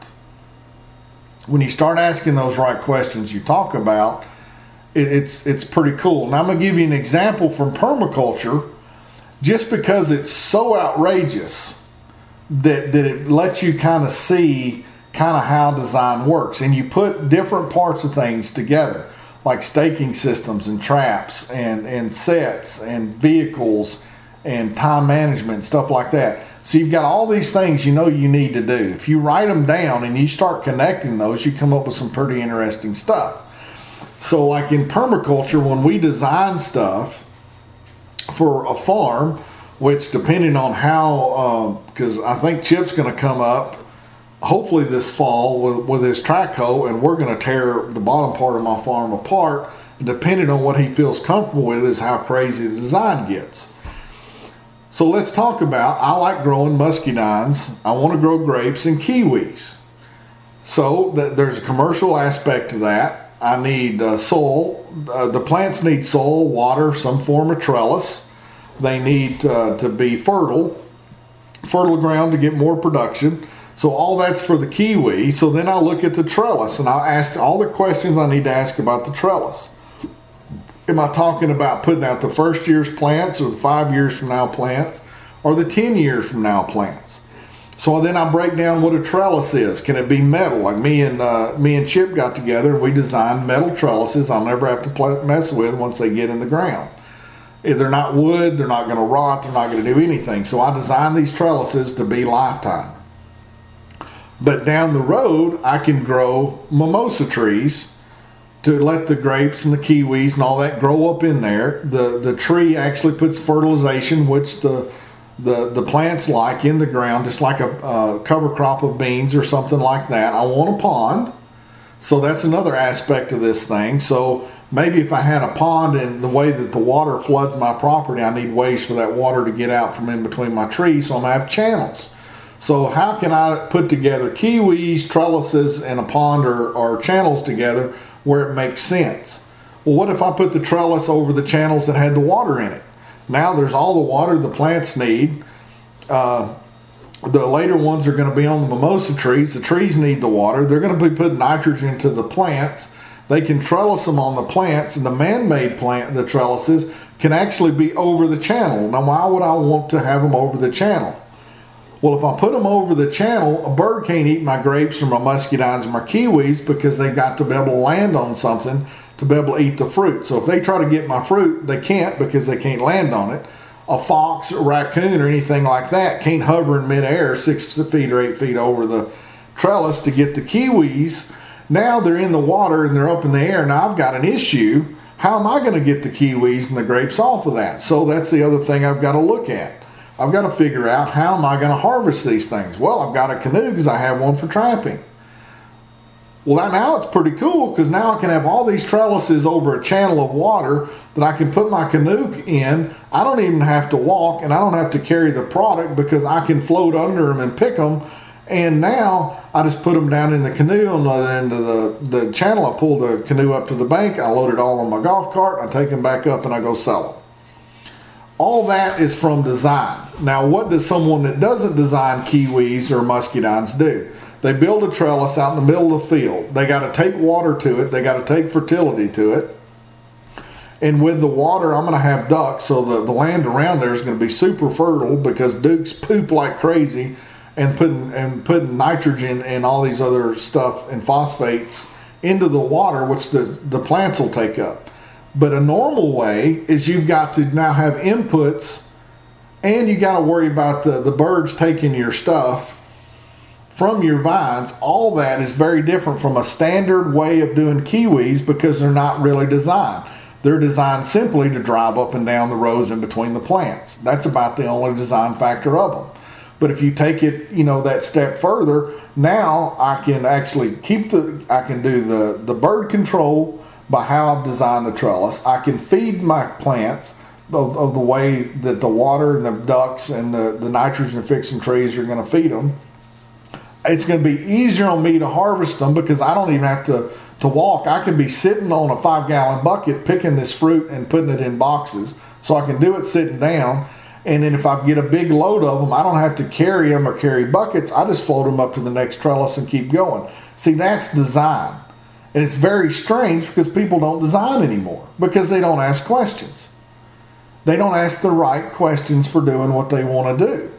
When you start asking those right questions you talk about, it, it's it's pretty cool. And I'm going to give you an example from permaculture, just because it's so outrageous that, that it lets you kind of see kind of how design works. And you put different parts of things together, like staking systems and traps and, and sets and vehicles and time management, stuff like that. So you've got all these things you know you need to do. If you write them down and you start connecting those, you come up with some pretty interesting stuff. So like in permaculture, when we design stuff for a farm, which depending on how, because uh, I think Chip's going to come up hopefully this fall with, with his track hoe, and we're going to tear the bottom part of my farm apart. And depending on what he feels comfortable with is how crazy the design gets. So let's talk about, I like growing muscadines. I want to grow grapes and kiwis. So th- there's a commercial aspect to that. I need uh, soil. Uh, the plants need soil, water, some form of trellis. They need uh, to be fertile, fertile ground to get more production. So all that's for the kiwi. So then I look at the trellis and I'll ask all the questions I need to ask about the trellis. Am I talking about putting out the first year's plants or the five years from now plants or the ten years from now plants? So then I break down what a trellis is. Can it be metal? Like me and uh, me and Chip got together and we designed metal trellises I'll never have to play, mess with once they get in the ground. If they're not wood, they're not going to rot, they're not going to do anything. So I designed these trellises to be lifetime. But down the road, I can grow mimosa trees to let the grapes and the kiwis and all that grow up in there. The the tree actually puts fertilization, which the the, the plants like, in the ground, just like a, a cover crop of beans or something like that. I want a pond. So that's another aspect of this thing. So maybe if I had a pond and the way that the water floods my property, I need ways for that water to get out from in between my trees. So I'm going to have channels. So how can I put together kiwis, trellises, and a pond or, or channels together where it makes sense? Well, what if I put the trellis over the channels that had the water in it? Now there's all the water the plants need. Uh, the later ones are going to be on the mimosa trees. The trees need the water. They're going to be putting nitrogen to the plants. They can trellis them on the plants, and the man-made plant, the trellises, can actually be over the channel. Now, why would I want to have them over the channel? Well, if I put them over the channel, a bird can't eat my grapes or my muscadines or my kiwis because they've got to be able to land on something to be able to eat the fruit. So if they try to get my fruit, they can't because they can't land on it. A fox, a raccoon, or anything like that can't hover in midair six feet or eight feet over the trellis to get the kiwis. Now they're in the water and they're up in the air. Now I've got an issue. How am I going to get the kiwis and the grapes off of that? So that's the other thing I've got to look at. I've got to figure out, how am I going to harvest these things? Well, I've got a canoe because I have one for trapping. Well, now it's pretty cool because now I can have all these trellises over a channel of water that I can put my canoe in. I don't even have to walk, and I don't have to carry the product because I can float under them and pick them. And now I just put them down in the canoe on the other end of the, the channel. I pull the canoe up to the bank. I load it all on my golf cart. I take them back up and I go sell them. All that is from design. Now, what does someone that doesn't design kiwis or muscadines do? They build a trellis out in the middle of the field. They got to take water to it. They got to take fertility to it. And with the water, I'm going to have ducks, so the, the land around there is going to be super fertile because dukes poop like crazy and putting and putting nitrogen and all these other stuff and phosphates into the water, which the, the plants will take up. But a normal way is you've got to now have inputs, and you got to worry about the, the birds taking your stuff from your vines. All that is very different from a standard way of doing kiwis because they're not really designed. They're designed simply to drive up and down the rows in between the plants. That's about the only design factor of them. But if you take it, you know, that step further, now I can actually keep the, I can do the, the bird control by how I've designed the trellis. I can feed my plants of, of the way that the water and the ducks and the, the nitrogen fixing trees are going to feed them. It's going to be easier on me to harvest them because I don't even have to, to walk. I can be sitting on a five gallon bucket picking this fruit and putting it in boxes. So I can do it sitting down. And then if I get a big load of them, I don't have to carry them or carry buckets. I just float them up to the next trellis and keep going. See, that's design. And it's very strange because people don't design anymore because they don't ask questions. They don't ask the right questions for doing what they want to do.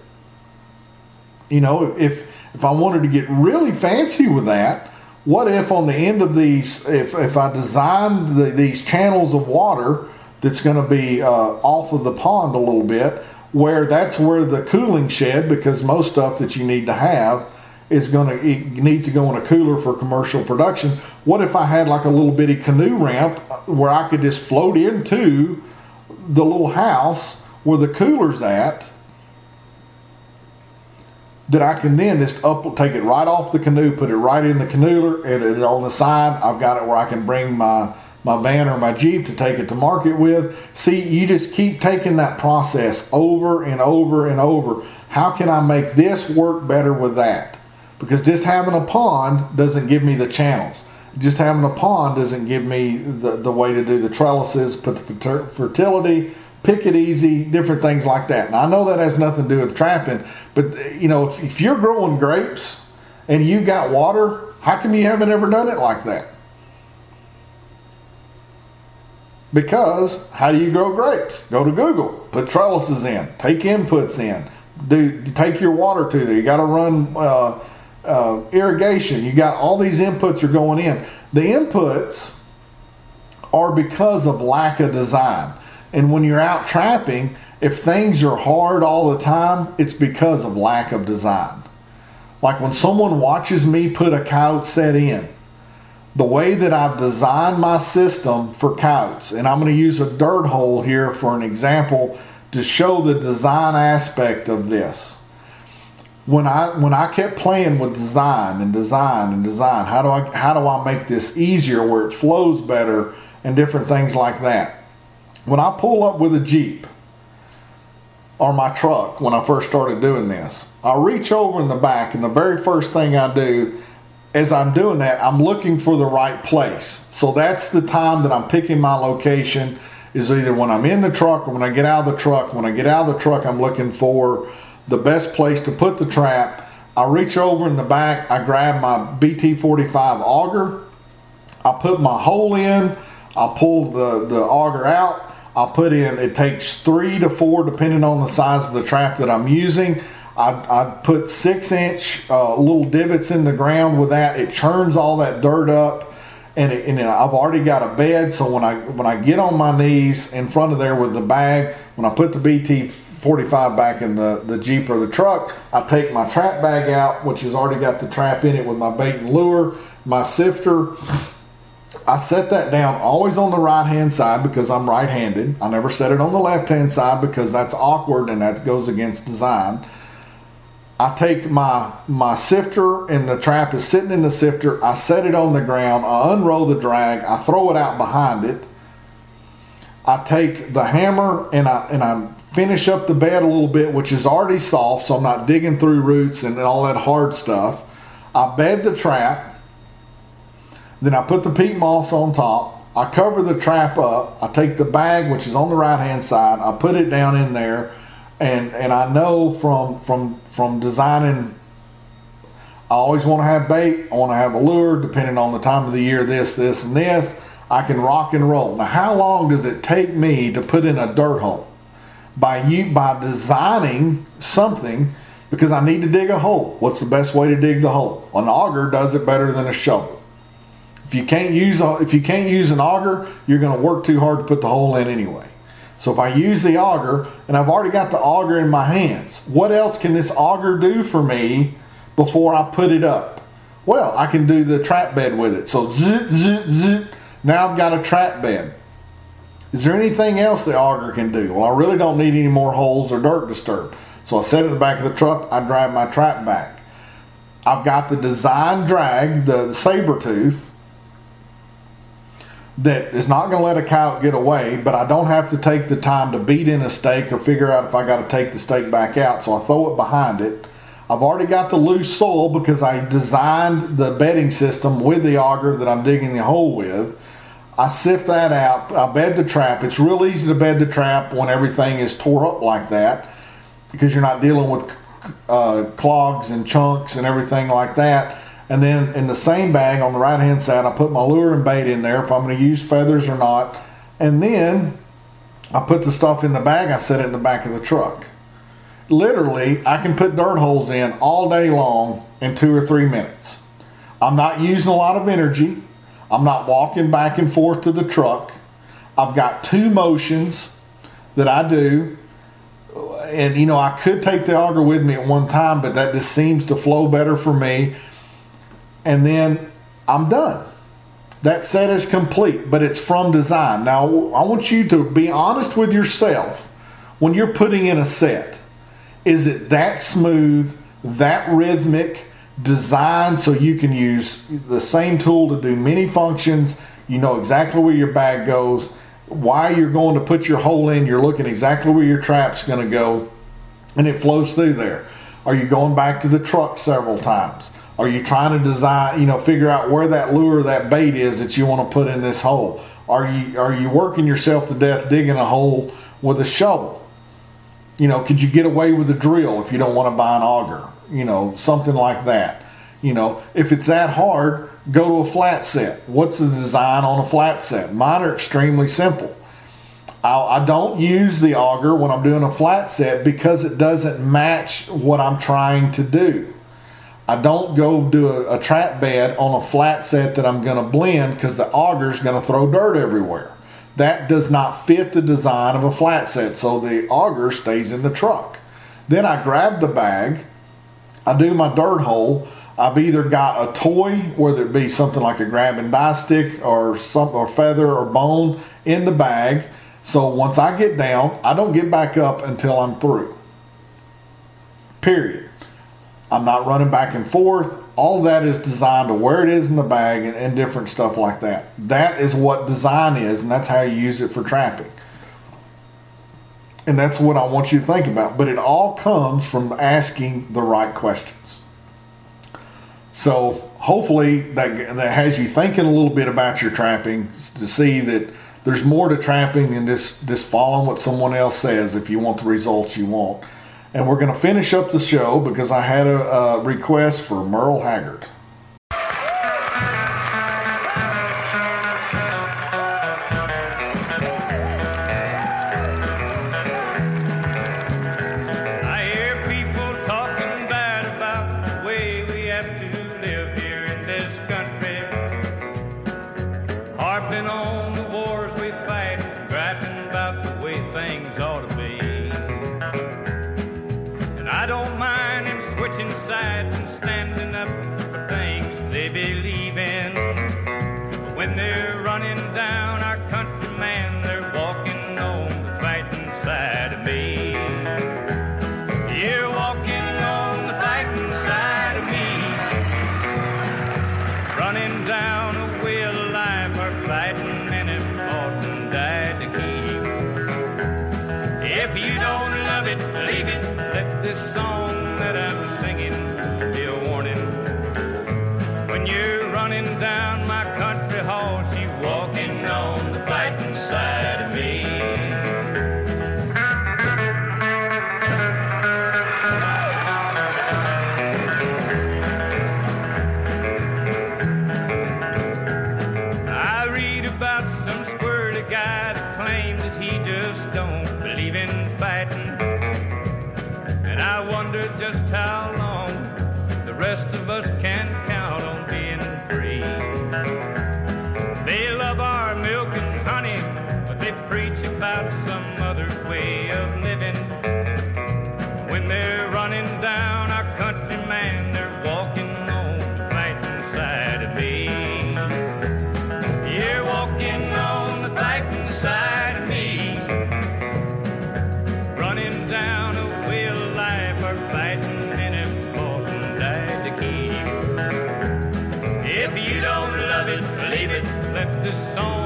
You know, if if I wanted to get really fancy with that, what if on the end of these, if, if I designed the, these channels of water that's going to be uh, off of the pond a little bit, where that's where the cooling shed, because most stuff that you need to have is going to, it needs to go in a cooler for commercial production. What if I had like a little bitty canoe ramp where I could just float into the little house where the cooler's at, that I can then just up, take it right off the canoe, put it right in the canoe, and it, on the side, I've got it where I can bring my, my van or my Jeep to take it to market with. See, you just keep taking that process over and over and over. How can I make this work better with that? Because just having a pond doesn't give me the channels. Just having a pond doesn't give me the, the way to do the trellises, put the fertility, pick it easy, different things like that. And I know that has nothing to do with trapping, but you know, if, if you're growing grapes and you got water, how come you haven't ever done it like that? Because how do you grow grapes? Go to Google, put trellises in, take inputs in, do take your water to there. You got to run uh, uh, irrigation. You got all these inputs are going in. The inputs are because of lack of design. And when you're out trapping, if things are hard all the time, it's because of lack of design. Like when someone watches me put a coyote set in, the way that I've designed my system for coyotes, and I'm going to use a dirt hole here for an example to show the design aspect of this. When I when I kept playing with design and design and design, how do I how do I make this easier where it flows better and different things like that? When I pull up with a Jeep or my truck when I first started doing this. I reach over in the back, and the very first thing I do as I'm doing that, I'm looking for the right place. So that's the time that I'm picking my location, is either when I'm in the truck or when I get out of the truck. When I get out of the truck, I'm looking for the best place to put the trap. I reach over in the back, I grab my B T forty-five auger, I put my hole in, I pull the, the auger out, I'll put in, it takes three to four depending on the size of the trap that I'm using. I, I put six inch uh, little divots in the ground with that. It churns all that dirt up, and, it, and I've already got a bed, so when I when I get on my knees in front of there with the bag, when I put the B T forty-five back in the, the Jeep or the truck, I take my trap bag out, which has already got the trap in it with my bait and lure, my sifter. I set that down always on the right hand side because I'm right handed. I never set it on the left hand side because that's awkward and that goes against design. I take my my sifter, and the trap is sitting in the sifter. I set it on the ground. I unroll the drag. I throw it out behind it. I take the hammer and I and I finish up the bed a little bit, which is already soft, so I'm not digging through roots and all that hard stuff. I bed the trap. Then I put the peat moss on top. I cover the trap up. I take the bag, which is on the right hand side. I put it down in there. And and I know from from from designing, I always want to have bait. I want to have a lure, depending on the time of the year, this, this, and this. I can rock and roll. Now, how long does it take me to put in a dirt hole? By you by designing something, because I need to dig a hole. What's the best way to dig the hole? An auger does it better than a shovel. If you can't use a, if you can't use an auger, you're going to work too hard to put the hole in anyway. So if I use the auger, and I've already got the auger in my hands, what else can this auger do for me before I put it up? Well, I can do the trap bed with it. So zip, zip, zip. Now I've got a trap bed. Is there anything else the auger can do? Well, I really don't need any more holes or dirt disturbed. So I set it in the back of the truck, I drive my trap back. I've got the design drag, the, the saber tooth, that is not going to let a coyote get away, but I don't have to take the time to beat in a stake or figure out if I got to take the stake back out, so I throw it behind it. I've already got the loose soil because I designed the bedding system with the auger that I'm digging the hole with. I sift that out. I bed the trap. It's real easy to bed the trap when everything is tore up like that, because you're not dealing with uh, clogs and chunks and everything like that. And then in the same bag on the right hand side, I put my lure and bait in there if I'm going to use feathers or not. And then I put the stuff in the bag. I set it in the back of the truck. Literally, I can put dirt holes in all day long in two or three minutes. I'm not using a lot of energy. I'm not walking back and forth to the truck. I've got two motions that I do. And, you know, I could take the auger with me at one time, but that just seems to flow better for me. And then I'm done. That set is complete, but it's from design. Now, I want you to be honest with yourself when you're putting in a set. Is it that smooth, that rhythmic, designed so you can use the same tool to do many functions? You know exactly where your bag goes, why you're going to put your hole in, you're looking exactly where your trap's going to go, and it flows through there. Are you going back to the truck several times? Are you trying to design, you know, figure out where that lure, that bait is that you want to put in this hole? Are you are you working yourself to death digging a hole with a shovel? You know, could you get away with a drill if you don't want to buy an auger? You know, something like that. You know, if it's that hard, go to a flat set. What's the design on a flat set? Mine are extremely simple. I'll, I don't use the auger when I'm doing a flat set because it doesn't match what I'm trying to do. I don't go do a, a trap bed on a flat set that I'm going to blend because the auger is going to throw dirt everywhere. That does not fit the design of a flat set, so the auger stays in the truck. Then I grab the bag, I do my dirt hole. I've either got a toy, whether it be something like a grab and die stick or some or feather or bone in the bag. So once I get down, I don't get back up until I'm through. Period. I'm not running back and forth. All that is designed to where it is in the bag and, and different stuff like that. That is what design is, and that's how you use it for trapping. And that's what I want you to think about. But it all comes from asking the right questions. So hopefully that, that has you thinking a little bit about your trapping, to see that there's more to trapping than just, just following what someone else says if you want the results you want. And we're going to finish up the show because I had a, a request for Merle Haggard. If you don't love it, leave it, let this song